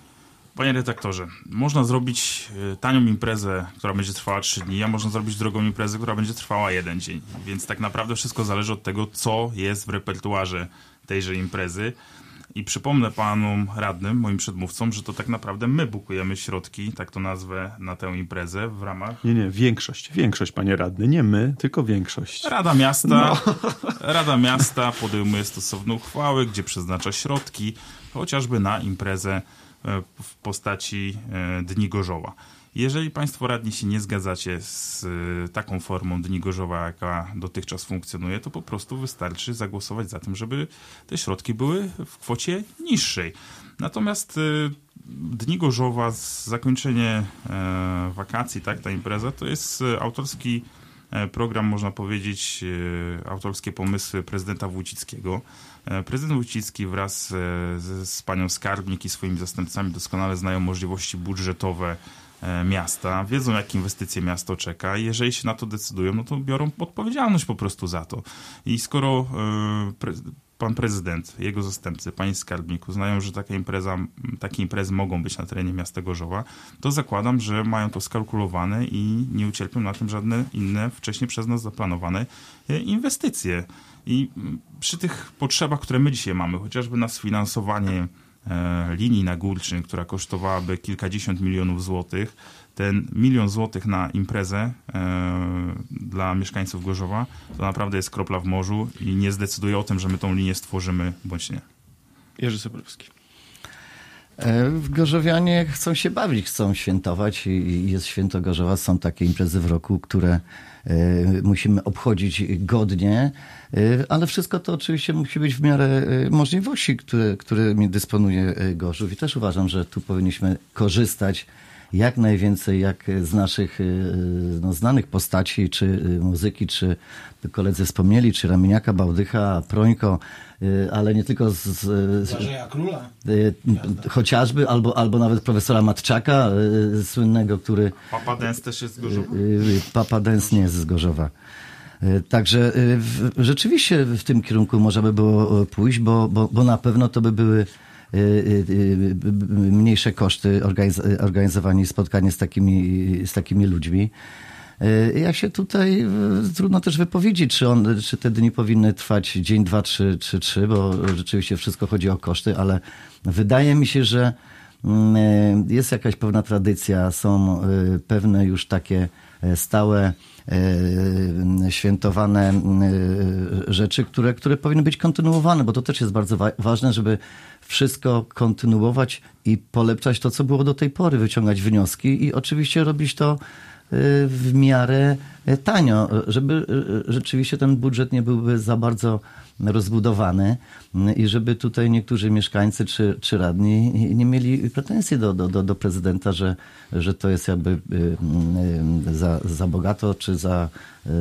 Panie redaktorze, można zrobić tanią imprezę, która będzie trwała trzy dni, a można zrobić drogą imprezę, która będzie trwała jeden dzień. Więc tak naprawdę wszystko zależy od tego, co jest w repertuarze tejże imprezy. I przypomnę panom radnym, moim przedmówcom, że to tak naprawdę my bukujemy środki, tak to nazwę, na tę imprezę w ramach...
Nie, nie, większość, większość, panie radny, nie my, tylko większość.
Rada Miasta, no. Rada Miasta podejmuje stosowne uchwały, gdzie przeznacza środki, chociażby na imprezę w postaci Dni Gorzowa. Jeżeli państwo radni się nie zgadzacie z taką formą Dni Gorzowa, jaka dotychczas funkcjonuje, to po prostu wystarczy zagłosować za tym, żeby te środki były w kwocie niższej. Natomiast Dni Gorzowa, zakończenie wakacji, tak, ta impreza, to jest autorski program, można powiedzieć, autorskie pomysły prezydenta Wójcickiego. Prezydent Wójcicki wraz z, z panią skarbnik i swoimi zastępcami doskonale znają możliwości budżetowe miasta, wiedzą, jakie inwestycje miasto czeka i jeżeli się na to decydują, no to biorą odpowiedzialność po prostu za to. I skoro pre, pan prezydent, jego zastępcy, pani skarbnik uznają, że taka impreza, takie imprezy mogą być na terenie miasta Gorzowa, to zakładam, że mają to skalkulowane i nie ucierpią na tym żadne inne wcześniej przez nas zaplanowane inwestycje. I przy tych potrzebach, które my dzisiaj mamy, chociażby na sfinansowanie e, linii na Górczyn, która kosztowałaby kilkadziesiąt milionów złotych, ten milion złotych na imprezę e, dla mieszkańców Gorzowa, to naprawdę jest kropla w morzu i nie zdecyduje o tym, że my tą linię stworzymy, bądź nie.
Jerzy Sobolewski.
Gorzowianie chcą się bawić, chcą świętować i jest święto Gorzowa. Są takie imprezy w roku, które musimy obchodzić godnie, ale wszystko to oczywiście musi być w miarę możliwości, które, którymi dysponuje Gorzów. I też uważam, że tu powinniśmy korzystać jak najwięcej jak z naszych no, znanych postaci, czy muzyki, czy koledzy wspomnieli, czy Ramieniaka, Bałdycha, Prońko, ale nie tylko z... z
Błażeja Króla.
Chociażby, albo, albo nawet profesora Matczaka, słynnego, który...
Papa Dance też jest z Gorzowa?
Papa Dance nie jest z Gorzowa. Także w, rzeczywiście w tym kierunku można by było pójść, bo, bo, bo na pewno to by były mniejsze koszty organiz- organizowanie spotkanie z takimi, z takimi ludźmi. Ja się tutaj trudno też wypowiedzieć, czy, on, czy te dni powinny trwać dzień, dwa, trzy, trzy, trzy, bo rzeczywiście wszystko chodzi o koszty, ale wydaje mi się, że jest jakaś pewna tradycja, są pewne już takie stałe, świętowane rzeczy, które, które powinny być kontynuowane, bo to też jest bardzo wa- ważne, żeby wszystko kontynuować i polepszać to, co było do tej pory, wyciągać wnioski i oczywiście robić to w miarę tanio, żeby rzeczywiście ten budżet nie byłby za bardzo rozbudowany i żeby tutaj niektórzy mieszkańcy czy, czy radni nie mieli pretensji do, do, do prezydenta, że, że to jest jakby za, za bogato czy za,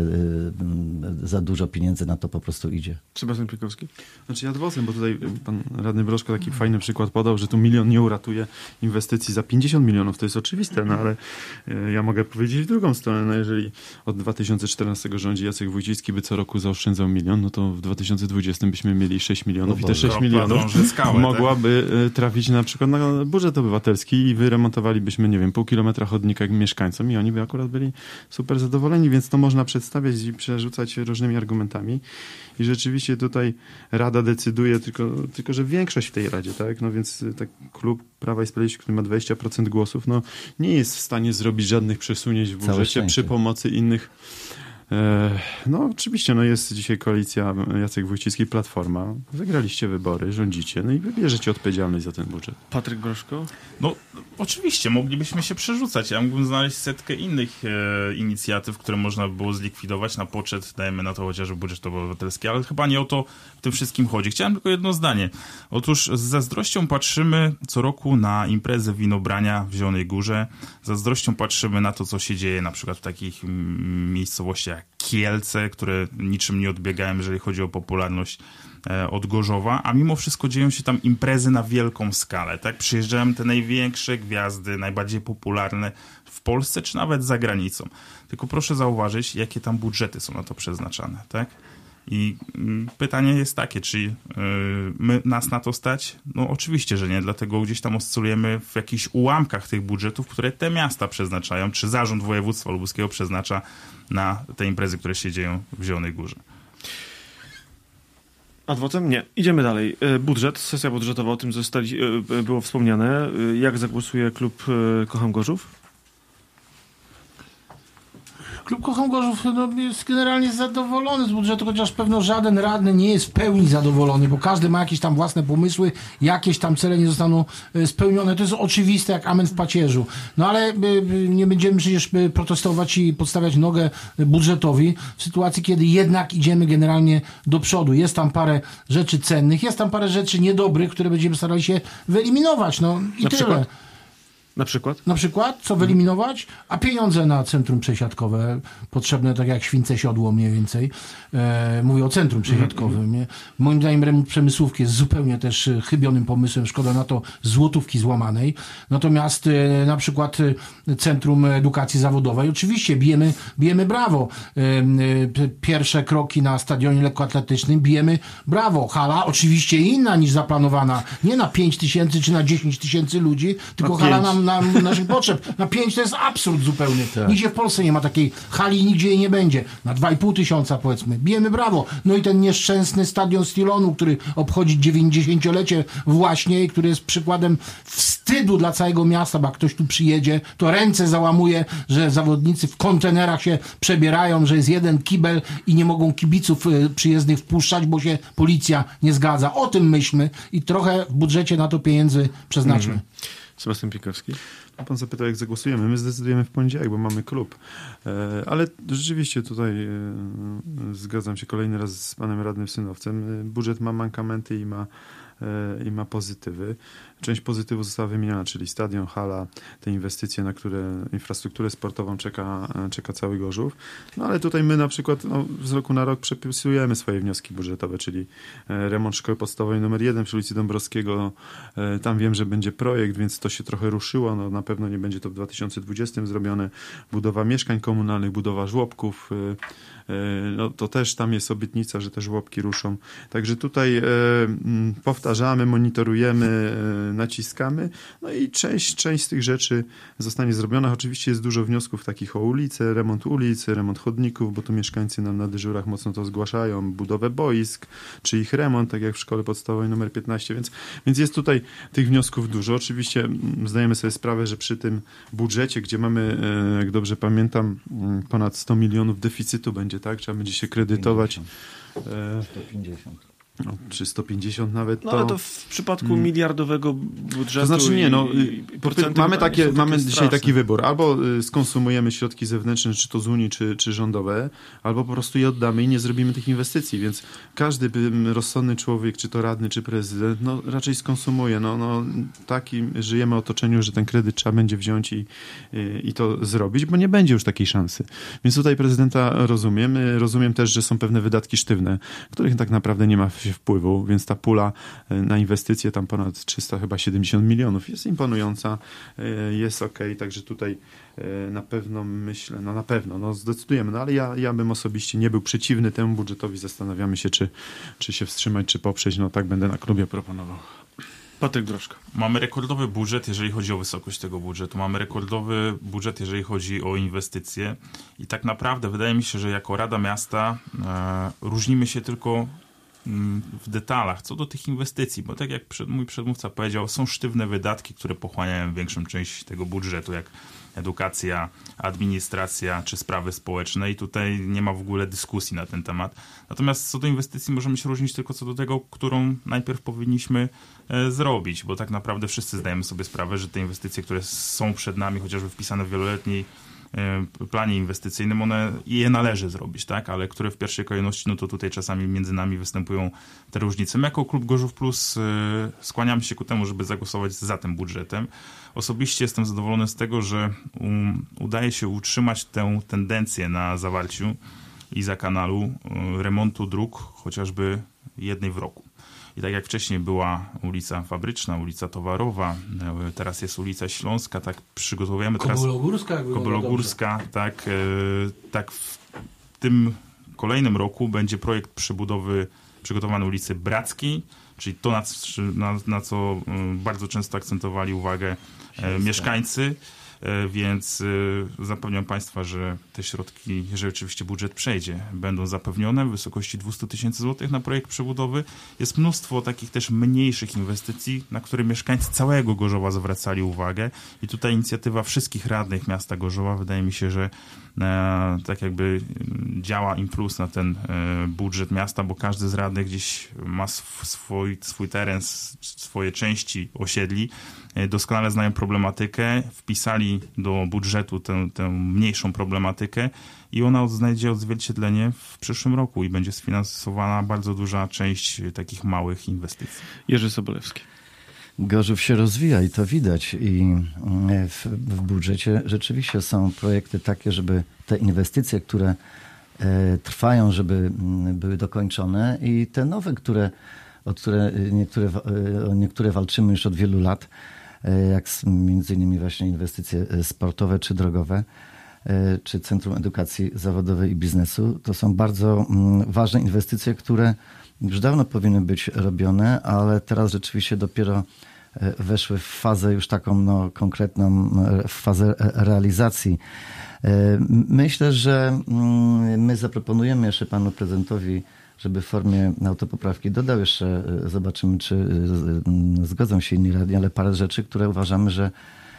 za dużo pieniędzy na to po prostu idzie.
Sebastian Piekowski?
Znaczy ja adwocem, bo tutaj pan radny Brożko taki fajny przykład podał, że tu milion nie uratuje inwestycji za pięćdziesiąt milionów. To jest oczywiste, no ale ja mogę powiedzieć w drugą stronę. No jeżeli od dwa tysiące czternastego rządzi Jacek Wójcicki by co roku zaoszczędzał milion, no to w dwa tysiące dwudziestym byśmy mieli sześć milionów i te sześć milionów skałę, mogłaby tak? trafić na przykład na budżet obywatelski i wyremontowalibyśmy, nie wiem, pół kilometra chodnika mieszkańcom i oni by akurat byli super zadowoleni, więc to można przedstawiać i przerzucać różnymi argumentami. I rzeczywiście tutaj Rada decyduje, tylko, tylko że większość w tej Radzie, tak? No więc tak klub Prawa i Sprawiedliwości, który ma dwadzieścia procent głosów, no nie jest w stanie zrobić żadnych przesunięć w budżecie przy pomocy innych. No oczywiście, no jest dzisiaj koalicja Jacek Wójcicki, Platforma. Wygraliście wybory, rządzicie, no i wybierzecie odpowiedzialność za ten budżet.
Patryk Groszko?
No oczywiście, moglibyśmy się przerzucać. Ja mógłbym znaleźć setkę innych e, inicjatyw, które można by było zlikwidować na poczet, dajmy na to chociażby budżet obywatelski, ale chyba nie o to w tym wszystkim chodzi. Chciałem tylko jedno zdanie. Otóż z zazdrością patrzymy co roku na imprezę winobrania w Zielonej Górze. Z zazdrością patrzymy na to, co się dzieje na przykład w takich mm, miejscowościach Kielce, które niczym nie odbiegają, jeżeli chodzi o popularność e, od Gorzowa, a mimo wszystko dzieją się tam imprezy na wielką skalę, tak? Przyjeżdżają te największe gwiazdy, najbardziej popularne w Polsce, czy nawet za granicą. Tylko proszę zauważyć, jakie tam budżety są na to przeznaczane, tak? I mm, pytanie jest takie, czy yy, my, nas na to stać? No oczywiście, że nie, dlatego gdzieś tam oscylujemy w jakichś ułamkach tych budżetów, które te miasta przeznaczają, czy Zarząd Województwa Lubuskiego przeznacza na te imprezy, które się dzieją w Zielonej Górze.
Adwocem? Nie. Idziemy dalej. Budżet, sesja budżetowa, o tym zostali, było wspomniane. Jak zagłosuje klub Kocham Gorzów?
Klub Kocham Gorzów no, jest generalnie zadowolony z budżetu, chociaż pewno żaden radny nie jest w pełni zadowolony, bo każdy ma jakieś tam własne pomysły, jakieś tam cele nie zostaną spełnione. To jest oczywiste jak amen w pacierzu. No ale y, nie będziemy przecież protestować i podstawiać nogę budżetowi w sytuacji, kiedy jednak idziemy generalnie do przodu. Jest tam parę rzeczy cennych, jest tam parę rzeczy niedobrych, które będziemy starali się wyeliminować. No i
Na
tyle.
przykład? Na przykład?
Na przykład, co wyeliminować? A pieniądze na centrum przesiadkowe, potrzebne tak jak śwince siodło mniej więcej. E, mówię o centrum przesiadkowym. Nie? Moim zdaniem remont przemysłówki jest zupełnie też chybionym pomysłem. Szkoda na to złotówki złamanej. Natomiast e, na przykład e, Centrum Edukacji Zawodowej. Oczywiście bijemy, bijemy brawo. E, e, pierwsze kroki na stadionie lekkoatletycznym bijemy brawo. Hala oczywiście inna niż zaplanowana. Nie na pięć tysięcy czy na dziesięć tysięcy ludzi, tylko
na
hala nam na naszych potrzeb. Na pięć to jest absurd zupełny.
Tak.
Nigdzie w Polsce nie ma takiej hali, nigdzie jej nie będzie. Na dwa i pół tysiąca powiedzmy. Bijemy brawo. No i ten nieszczęsny stadion Stilonu, który obchodzi dziewięćdziesięciolecie właśnie i który jest przykładem wstydu dla całego miasta, bo jak ktoś tu przyjedzie, to ręce załamuje, że zawodnicy w kontenerach się przebierają, że jest jeden kibel i nie mogą kibiców y, przyjezdnych wpuszczać, bo się policja nie zgadza. O tym myślmy i trochę w budżecie na to pieniędzy przeznaczmy.
Mhm. Sebastian Piekowski.
No pan zapytał, jak zagłosujemy. My zdecydujemy w poniedziałek, bo mamy klub. E, ale rzeczywiście tutaj e, zgadzam się kolejny raz z panem radnym Synowcem. Budżet ma mankamenty i ma, e, i ma pozytywy. Część pozytywów została wymieniona, czyli stadion, hala, te inwestycje, na które infrastrukturę sportową czeka, czeka cały Gorzów. No ale tutaj my na przykład no, z roku na rok przepisujemy swoje wnioski budżetowe, czyli remont szkoły podstawowej numer jeden przy ulicy Dąbrowskiego. Tam wiem, że będzie projekt, więc to się trochę ruszyło. No, na pewno nie będzie to w dwa tysiące dwudziestym zrobione. Budowa mieszkań komunalnych, budowa żłobków. No, to też tam jest obietnica, że te żłobki ruszą. Także tutaj powtarzam, powtarzamy, monitorujemy, naciskamy, no i część, część z tych rzeczy zostanie zrobiona. Oczywiście jest dużo wniosków takich o ulice, remont ulic, remont chodników, bo tu mieszkańcy nam na dyżurach mocno to zgłaszają, budowę boisk, czy ich remont, tak jak w szkole podstawowej numer piętnaście, więc, więc jest tutaj tych wniosków dużo. Oczywiście zdajemy sobie sprawę, że przy tym budżecie, gdzie mamy, jak dobrze pamiętam, ponad sto milionów deficytu będzie, tak? Trzeba będzie się kredytować.
sto pięćdziesiąt.
No, czy sto pięćdziesiąt nawet.
No
to...
ale to w przypadku hmm. miliardowego budżetu.
To znaczy nie, no,
i, i
mamy, takie,
takie
mamy dzisiaj
straszne.
taki wybór. Albo skonsumujemy środki zewnętrzne, czy to z Unii, czy, czy rządowe, albo po prostu je oddamy i nie zrobimy tych inwestycji. Więc każdy by, rozsądny człowiek, czy to radny, czy prezydent, no raczej skonsumuje. No, no, takim żyjemy otoczeniu, że ten kredyt trzeba będzie wziąć i, i, i to zrobić, bo nie będzie już takiej szansy. Więc tutaj prezydenta rozumiemy. Rozumiem też, że są pewne wydatki sztywne, których tak naprawdę nie ma wpływu, więc ta pula na inwestycje tam ponad trzysta chyba siedemdziesiąt milionów jest imponująca, jest okej, także tutaj na pewno myślę, no na pewno, no zdecydujemy, no ale ja, ja bym osobiście nie był przeciwny temu budżetowi, zastanawiamy się, czy, czy się wstrzymać, czy poprzeć, no tak będę na klubie proponował.
Patryk Drożka.
Mamy rekordowy budżet, jeżeli chodzi o wysokość tego budżetu. Mamy rekordowy budżet, jeżeli chodzi o inwestycje i tak naprawdę wydaje mi się, że jako Rada Miasta e, różnimy się tylko w detalach co do tych inwestycji, bo tak jak przed, mój przedmówca powiedział, są sztywne wydatki, które pochłaniają większą część tego budżetu, jak edukacja, administracja czy sprawy społeczne i tutaj nie ma w ogóle dyskusji na ten temat. Natomiast co do inwestycji możemy się różnić tylko co do tego, którą najpierw powinniśmy e, zrobić, bo tak naprawdę wszyscy zdajemy sobie sprawę, że te inwestycje, które są przed nami, chociażby wpisane w wieloletniej planie inwestycyjnym, one je należy zrobić, tak, ale które w pierwszej kolejności, no to tutaj czasami między nami występują te różnice. My jako Klub Gorzów Plus y, skłaniamy się ku temu, żeby zagłosować za tym budżetem. Osobiście jestem zadowolony z tego, że um, udaje się utrzymać tę tendencję na zawarciu i za kanalu y, remontu dróg, chociażby jednej w roku. I tak jak wcześniej była ulica Fabryczna, ulica Towarowa, teraz jest ulica Śląska, tak przygotowujemy teraz...
Kobylogórska?
Kobylogórska, tak, tak w tym kolejnym roku będzie projekt przebudowy, przygotowany ulicy Brackiej, czyli to, na, na, na co bardzo często akcentowali uwagę mieszkańcy. Więc zapewniam Państwa, że te środki, jeżeli oczywiście budżet przejdzie, będą zapewnione w wysokości dwieście tysięcy złotych na projekt przebudowy. Jest mnóstwo takich też mniejszych inwestycji, na które mieszkańcy całego Gorzowa zwracali uwagę i tutaj inicjatywa wszystkich radnych miasta Gorzowa wydaje mi się, że e, tak jakby działa impuls na ten e, budżet miasta, bo każdy z radnych gdzieś ma swój, swój teren, swoje części osiedli, e, doskonale znają problematykę, wpisali do budżetu tę, tę mniejszą problematykę i ona znajdzie odzwierciedlenie w przyszłym roku i będzie sfinansowana bardzo duża część takich małych inwestycji.
Jerzy Sobolewski.
Gorzów się rozwija i to widać i w, w budżecie rzeczywiście są projekty takie, żeby te inwestycje, które e, trwają, żeby były dokończone i te nowe, które, o które niektóre, o niektóre walczymy już od wielu lat, jak między innymi właśnie inwestycje sportowe czy drogowe, czy Centrum Edukacji Zawodowej i Biznesu. To są bardzo ważne inwestycje, które już dawno powinny być robione, ale teraz rzeczywiście dopiero weszły w fazę już taką no, konkretną, w fazę realizacji. Myślę, że my zaproponujemy jeszcze panu prezydentowi, żeby w formie autopoprawki dodał jeszcze, zobaczymy, czy zgodzą się inni radni, ale parę rzeczy, które uważamy, że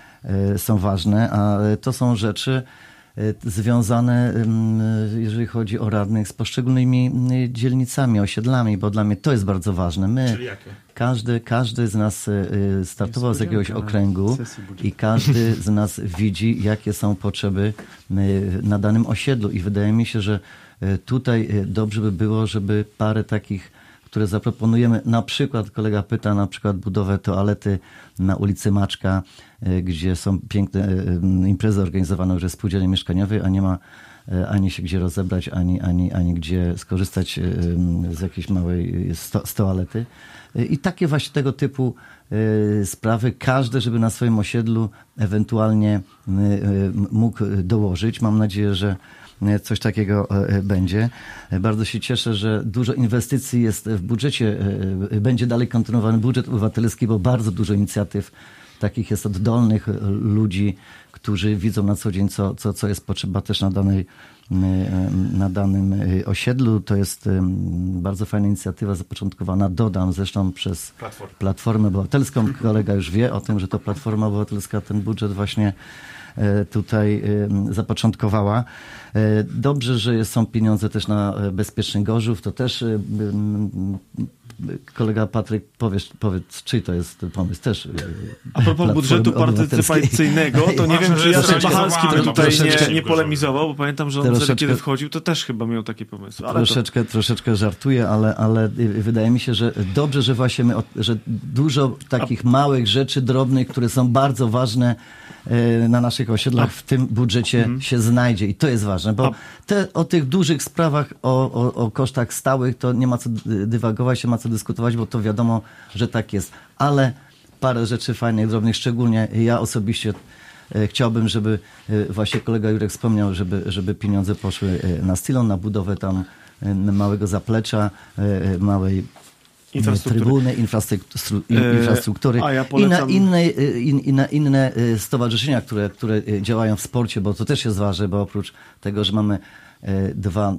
są ważne, a to są rzeczy związane, jeżeli chodzi o radnych, z poszczególnymi dzielnicami, osiedlami, bo dla mnie to jest bardzo ważne. My,
Czyli jakie?
Każdy, każdy z nas startował z jakiegoś okręgu i każdy z nas widzi, jakie są potrzeby na danym osiedlu i wydaje mi się, że tutaj dobrze by było, żeby parę takich, które zaproponujemy, na przykład, kolega pyta, na przykład budowę toalety na ulicy Maczka, gdzie są piękne imprezy organizowane już w spółdzielni mieszkaniowej, a nie ma ani się gdzie rozebrać, ani, ani, ani gdzie skorzystać z jakiejś małej sto, z toalety. I takie właśnie tego typu sprawy, każdy, żeby na swoim osiedlu ewentualnie mógł dołożyć. Mam nadzieję, że coś takiego będzie. Bardzo się cieszę, że dużo inwestycji jest w budżecie, będzie dalej kontynuowany budżet obywatelski, bo bardzo dużo inicjatyw takich jest oddolnych ludzi, którzy widzą na co dzień, co, co, co jest potrzeba też na danej na danym osiedlu. To jest bardzo fajna inicjatywa zapoczątkowana, dodam, zresztą przez
Platform.
Platformę Obywatelską. Kolega już wie o tym, że to Platforma Obywatelska ten budżet właśnie tutaj zapoczątkowała. Dobrze, że są pieniądze też na Bezpieczny Gorzów. To też kolega Patryk, powiesz, powiedz, czyj to jest pomysł też.
A propos budżetu partycypacyjnego, to nie wiem, czy Jacek Machalski by tutaj nie, nie polemizował, bo pamiętam, że on wtedy, kiedy wchodził, to też chyba miał takie pomysły. Ale
troszeczkę, to... troszeczkę żartuję, ale, ale wydaje mi się, że dobrze, że właśnie my, że dużo takich A... małych rzeczy, drobnych, które są bardzo ważne na naszych osiedlach, w tym budżecie hmm. się znajdzie i to jest ważne, bo te, o tych dużych sprawach, o, o, o kosztach stałych, to nie ma co dywagować, nie ma co dyskutować, bo to wiadomo, że tak jest, ale parę rzeczy fajnych, drobnych, szczególnie ja osobiście e, chciałbym, żeby e, właśnie kolega Jurek wspomniał, żeby, żeby pieniądze poszły e, na Stylon, na budowę tam e, małego zaplecza, e, małej
infrastruktury.
trybuny, infrastruktury, infrastruktury
A ja
i,
polecam...
na inne, in, i na inne stowarzyszenia, które, które działają w sporcie, bo to też jest ważne, bo oprócz tego, że mamy dwa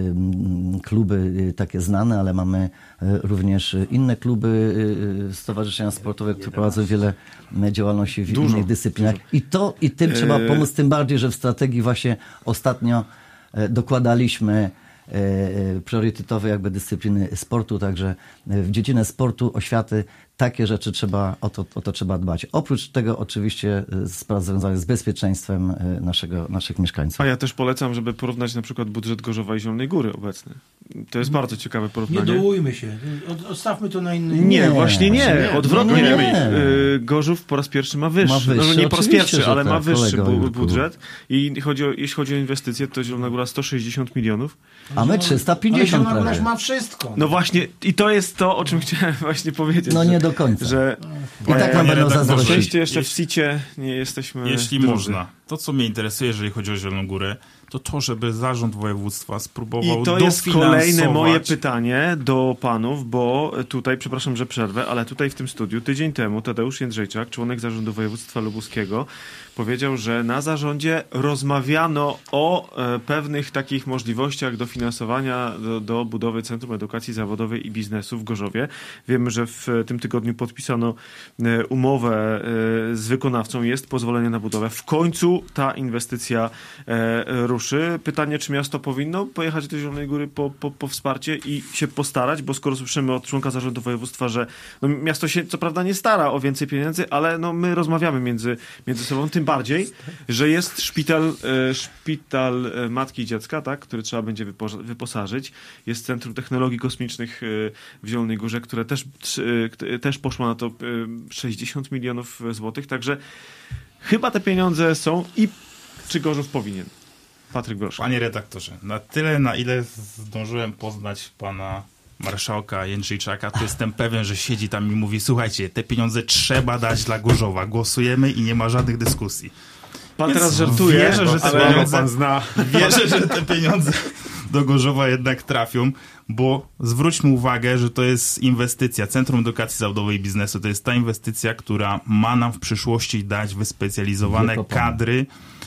kluby takie znane, ale mamy również inne kluby, stowarzyszenia sportowe, które prowadzą wiele działalności w dużo, innych dyscyplinach. Dużo. I to i tym trzeba pomóc, tym bardziej, że w strategii właśnie ostatnio dokładaliśmy priorytetowe jakby dyscypliny sportu, także w dziedzinę sportu, oświaty, takie rzeczy trzeba, o to, o to trzeba dbać. Oprócz tego oczywiście spraw związanych z bezpieczeństwem naszego, naszych mieszkańców.
A ja też polecam, żeby porównać na przykład budżet Gorzowa i Zielonej Góry obecny. To jest bardzo ciekawe porównanie.
Nie dołujmy się. Odstawmy to na inny...
Nie, nie właśnie nie. nie. Odwrotnie. Nie, nie, nie. Gorzów po raz pierwszy ma wyższy. Ma wyższy. No, nie po raz pierwszy, ale tak, ma wyższy bu- budżet. I chodzi o, jeśli chodzi o inwestycje, to Zielona Góra sto sześćdziesiąt milionów.
A my trzysta pięćdziesiąt
prawie. Ale ma wszystko.
No właśnie, i to jest to, o czym chciałem właśnie powiedzieć.
No nie do końca.
Że
I tak nam będą zazdrościć.
Jeszcze w sicie nie jesteśmy...
Jeśli
drodzy.
można. To, co mnie interesuje, jeżeli chodzi o Zieloną Górę, to to, żeby zarząd województwa spróbował
I to jest kolejne moje pytanie do panów, bo tutaj, przepraszam, że przerwę, ale tutaj w tym studiu tydzień temu Tadeusz Jędrzejczak, członek zarządu województwa lubuskiego, powiedział, że na zarządzie rozmawiano o e, pewnych takich możliwościach dofinansowania do, do budowy Centrum Edukacji Zawodowej i Biznesu w Gorzowie. Wiemy, że w tym tygodniu podpisano e, umowę e, z wykonawcą, jest pozwolenie na budowę. W końcu ta inwestycja e, ruszy. Pytanie, czy miasto powinno pojechać do Zielonej Góry po, po, po wsparcie i się postarać, bo skoro słyszymy od członka zarządu województwa, że no, miasto się co prawda nie stara o więcej pieniędzy, ale no, my rozmawiamy między, między sobą, tym bardziej, że jest szpital, e, szpital matki i dziecka, tak, który trzeba będzie wypo- wyposażyć. Jest Centrum Technologii Kosmicznych e, w Zielonej Górze, które też, e, też poszło na to e, sześćdziesiąt milionów złotych, także chyba te pieniądze są i czy Gorzów powinien? Patryk Grosz.
Panie redaktorze, na tyle, na ile zdążyłem poznać pana marszałka Jędrzejczaka, to jestem pewien, że siedzi tam i mówi: słuchajcie, te pieniądze trzeba dać dla Gorzowa, głosujemy i nie ma żadnych dyskusji.
Pan
Więc
teraz żartuje,
wierzę, że te
ale
pieniądze,
pan zna.
Wierzę, że te pieniądze do Gorzowa jednak trafią, bo zwróćmy uwagę, że to jest inwestycja. Centrum Edukacji Zawodowej i Biznesu to jest ta inwestycja, która ma nam w przyszłości dać wyspecjalizowane kadry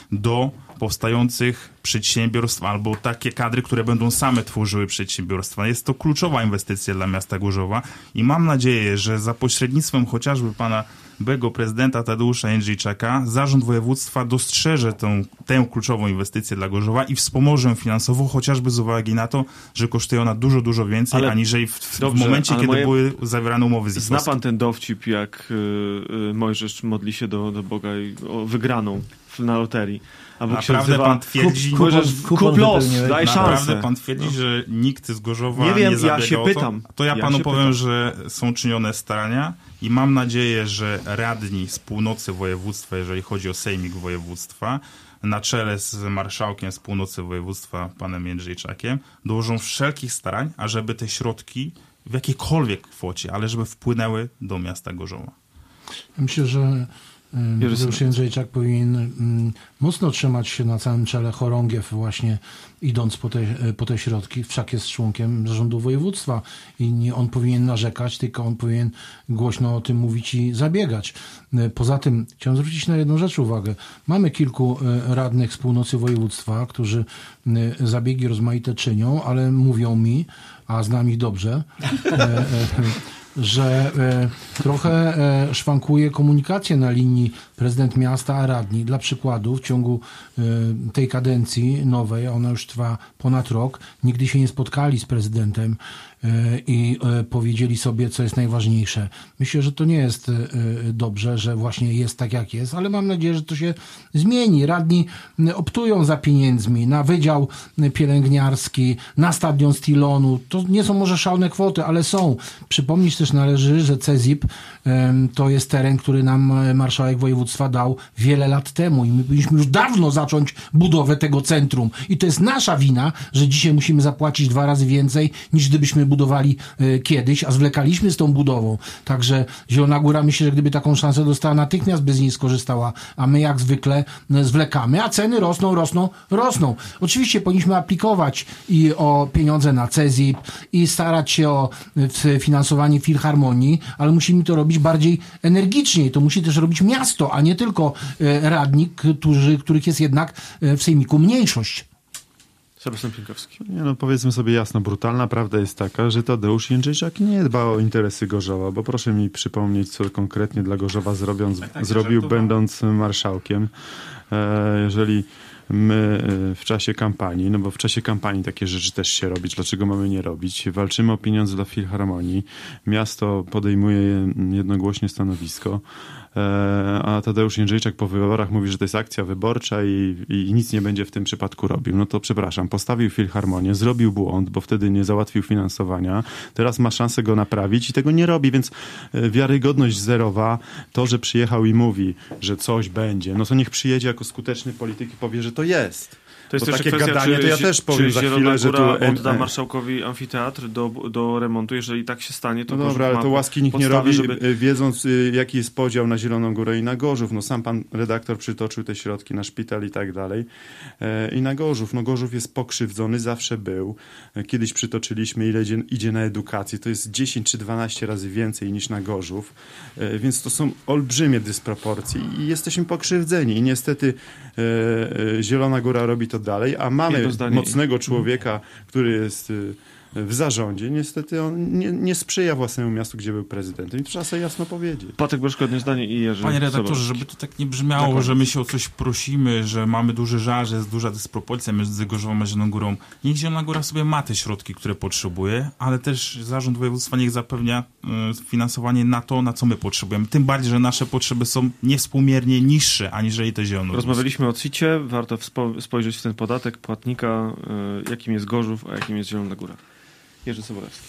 do powstających przedsiębiorstw albo takie kadry, które będą same tworzyły przedsiębiorstwa. Jest to kluczowa inwestycja dla miasta Gorzowa i mam nadzieję, że za pośrednictwem chociażby pana byłego prezydenta Tadeusza Jędrzejczaka zarząd województwa dostrzeże tę, tę kluczową inwestycję dla Gorzowa i wspomoże ją finansowo, chociażby z uwagi na to, że kosztuje ona dużo, dużo więcej, ale aniżeli w, w dobrze, momencie, kiedy moje... były zawierane umowy z
Zna pan ten dowcip, jak y, y, Mojżesz modli się do, do Boga i, o wygraną na loterii. A Bóg się
naprawdę pan twierdzi,
kup, kup, kup los, daj szansę.
Naprawdę pan twierdzi, no. że nikt z Gorzowa
nie, wiem,
nie zabiega
ja się
o to?
pytam.
To ja,
ja
panu powiem,
pytam.
że są czynione starania i mam nadzieję, że radni z północy województwa, jeżeli chodzi o sejmik województwa, na czele z marszałkiem z północy województwa, panem Jędrzejczakiem, dołożą wszelkich starań, ażeby te środki w jakiejkolwiek kwocie, ale żeby wpłynęły do miasta Gorzowa.
Myślę, że Tadeusz Jędrzejczak powinien mm, mocno trzymać się na całym czele chorągiew właśnie idąc po te, po te środki. Wszak jest członkiem zarządu województwa i nie on powinien narzekać, tylko on powinien głośno o tym mówić i zabiegać. Poza tym chciałem zwrócić na jedną rzecz uwagę. Mamy kilku radnych z północy województwa, którzy zabiegi rozmaite czynią, ale mówią mi, a znam ich dobrze, że e, trochę e, szwankuje komunikację na linii prezydent miasta a radni. Dla przykładu w ciągu e, tej kadencji nowej, ona już trwa ponad rok, nigdy się nie spotkali z prezydentem e, i e, powiedzieli sobie, co jest najważniejsze. Myślę, że to nie jest e, dobrze, że właśnie jest tak, jak jest, ale mam nadzieję, że to się zmieni. Radni optują za pieniędzmi na wydział pielęgniarski, na stadion Stilonu. To nie są może szalone kwoty, ale są. Przypomnieć też należy, że C E Z I P to jest teren, który nam marszałek województwa dał wiele lat temu i my powinniśmy już dawno zacząć budowę tego centrum. I to jest nasza wina, że dzisiaj musimy zapłacić dwa razy więcej, niż gdybyśmy budowali kiedyś, a zwlekaliśmy z tą budową. Także Zielona Góra, myślę, że gdyby taką szansę dostała, natychmiast by z niej skorzystała, a my jak zwykle zwlekamy, a ceny rosną, rosną, rosną. Oczywiście powinniśmy aplikować i o pieniądze na C E Z I P i starać się o finansowanie filharmonii, ale musimy to robić bardziej energicznie. To musi też robić miasto, a nie tylko radni, którzy, których jest jednak w sejmiku mniejszość.
Sebastian Pienkowski.
Nie no, powiedzmy sobie jasno, brutalna prawda jest taka, że Tadeusz Jędrzejczak nie dba o interesy Gorzowa, bo proszę mi przypomnieć, co konkretnie dla Gorzowa zrobiąc, tak, tak, zrobił, będąc marszałkiem. E, jeżeli my w czasie kampanii, no bo w czasie kampanii takie rzeczy też się robi, dlaczego mamy nie robić? Walczymy o pieniądze dla Filharmonii, miasto podejmuje jednogłośnie stanowisko, a Tadeusz Jędrzejczak po wyborach mówi, że to jest akcja wyborcza i, i nic nie będzie w tym przypadku robił. No to przepraszam, postawił Filharmonię, zrobił błąd, bo wtedy nie załatwił finansowania, teraz ma szansę go naprawić i tego nie robi, więc wiarygodność zerowa, to, że przyjechał i mówi, że coś będzie, no to niech przyjedzie jako skuteczny polityk i powie, że to jest.
To jest
Bo
też
takie
kwestia,
gadanie,
czy,
to ja też powiem
czy
za
Zielona
chwilę, że
Góra
tu...
odda marszałkowi amfiteatr do, do remontu. Jeżeli tak się stanie, to
no dobra, ale to łaski nikt nie robi,
żeby...
wiedząc jaki jest podział na Zieloną Górę i na Gorzów. No sam pan redaktor przytoczył te środki na szpital i tak dalej. I na Gorzów. No Gorzów jest pokrzywdzony, zawsze był. Kiedyś przytoczyliśmy, ile idzie, idzie na edukację. To jest dziesięć czy dwanaście razy więcej niż na Gorzów. Więc to są olbrzymie dysproporcje i jesteśmy pokrzywdzeni. I niestety Zielona Góra robi to dalej, a mamy mocnego człowieka, który jest w zarządzie. Niestety on nie, nie sprzyja własnemu miastu, gdzie był prezydentem. I to trzeba sobie jasno powiedzieć.
Patryk Bożko, jedno zdanie i Jerzy.
Panie redaktorze, żeby to tak nie brzmiało, tak, że my się o coś prosimy, że mamy duży żal, że jest duża dysproporcja między Gorzowem a Zieloną Górą. Niech Zielona Góra sobie ma te środki, które potrzebuje, ale też zarząd województwa niech zapewnia y, finansowanie na to, na co my potrzebujemy. Tym bardziej, że nasze potrzeby są niewspółmiernie niższe, aniżeli te Zielone.
Rozmawialiśmy o C I C-ie. Warto spo- spojrzeć w ten podatek płatnika, y, jakim jest Gorzów, a jakim jest Zielona Góra. Jerzy Sobolewski.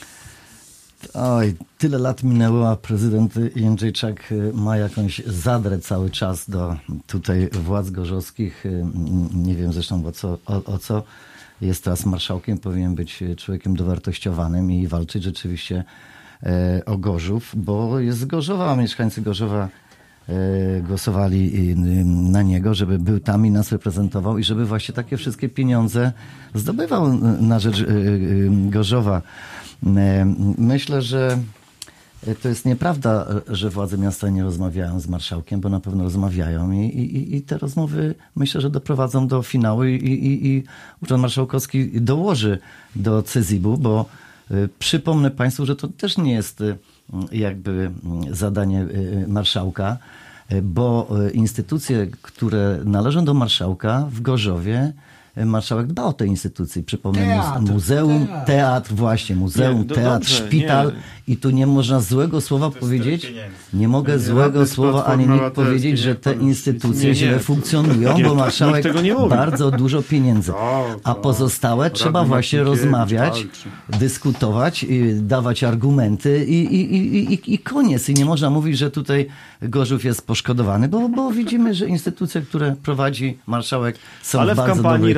Oj, tyle lat minęło, a prezydent Jędrzejczak ma jakąś zadrę cały czas do tutaj władz gorzowskich. Nie wiem zresztą o co, o, o co. Jest teraz marszałkiem, powinien być człowiekiem dowartościowanym i walczyć rzeczywiście e, o Gorzów, bo jest z Gorzowa, a mieszkańcy Gorzowa e, głosowali na niego, żeby był tam i nas reprezentował i żeby właśnie takie wszystkie pieniądze zdobywał na rzecz e, e, Gorzowa. Myślę, że to jest nieprawda, że władze miasta nie rozmawiają z marszałkiem, bo na pewno rozmawiają i, i, i te rozmowy myślę, że doprowadzą do finału i, i, i Urząd Marszałkowski dołoży do C E Z I B-u, bo przypomnę Państwu, że to też nie jest jakby zadanie marszałka, bo instytucje, które należą do marszałka w Gorzowie, marszałek dba o te instytucje. Przypomnę, teatr, muzeum, teatr. teatr, właśnie, muzeum, nie, do, teatr, dobrze, szpital nie. I tu nie można złego słowa powiedzieć. Nie mogę nie, złego słowa ani nikt powiedzieć, że te instytucje nie, źle nie. funkcjonują, nie, bo marszałek bardzo dużo pieniędzy. A pozostałe trzeba właśnie rozmawiać, dyskutować, dawać argumenty i, i, i, i, i koniec. I nie można mówić, że tutaj Gorzów jest poszkodowany, bo, bo widzimy, że instytucje, które prowadzi marszałek, są
Ale
bardzo
w kampanii
dobrej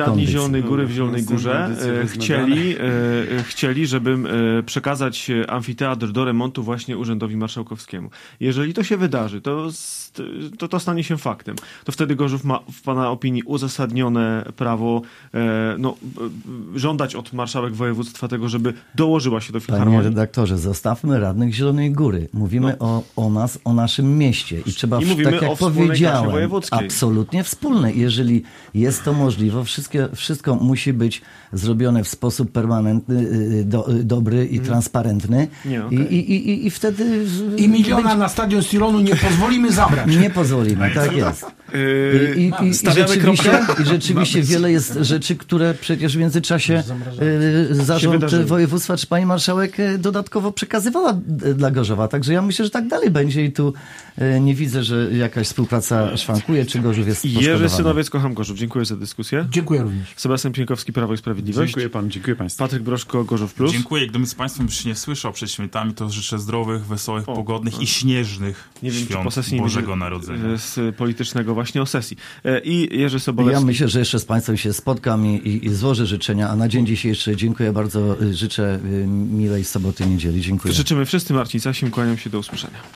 radni
kondycji.
Zielonej Góry w
No,
Zielonej
następna
Górze
audycja
e,
jest
chcieli, e, chcieli, żebym e, przekazać amfiteatr do remontu właśnie Urzędowi Marszałkowskiemu. Jeżeli to się wydarzy, to, z- to, to stanie się faktem. To wtedy Gorzów ma w pana opinii uzasadnione prawo e, no, e, żądać od marszałek województwa tego, żeby dołożyła się do
Panie
filharmonii.
redaktorze, zostawmy radnych Zielonej Góry. Mówimy o, o nas, o naszym mieście. I trzeba,
I
w-
mówimy
tak jak
o wspólnej klasie
powiedziałem,
wojewódzkiej.
absolutnie wspólne. Jeżeli jest to możliwe, wszystkie, wszystko musi być zrobione w sposób permanentny, y, do, y, dobry i transparentny.
Nie,
I,
okej.
i, i, I wtedy
I miliona na stadion Stilonu nie pozwolimy zabrać.
nie pozwolimy. Tak jest.
Yy,
I, i, i, i
stawiamy
rzeczywiście,
kropkę.
i rzeczywiście wiele jest rzeczy, które przecież w międzyczasie y, zarząd
wydarzyły.
województwa czy pani marszałek y, dodatkowo przekazywała y, dla Gorzowa. Także ja myślę, że tak dalej będzie i tu y, nie widzę, że jakaś współpraca szwankuje, czy Gorzów jest
Jerzy
poszkodowany.
Synowiec, kocham Gorzów. Dziękuję za dyskusję.
Dziękuję również.
Sebastian Pienkowski, Prawo i Sprawiedliwość.
Dziękuję panu, dziękuję państwu.
Patryk Broszko, Gorzów Plus.
Dziękuję. Gdybym z państwem już nie słyszał przed świętami, to życzę zdrowych, wesołych,
O,
pogodnych
o.
i śnieżnych
Nie wiem, czy
świąt
po sesji nie
Bożego
będzie,
Narodzenia.
e, z politycznego właśnie o sesji. E, I Jerzy
Ja
Sobolewski.
myślę, że jeszcze z Państwem się spotkam i, i, i złożę życzenia, a na dzień dzisiejszy dziękuję bardzo, y, życzę y, miłej soboty, niedzieli. Dziękuję.
Życzymy wszyscy. Marcin Sasim, kłaniam się, do usłyszenia.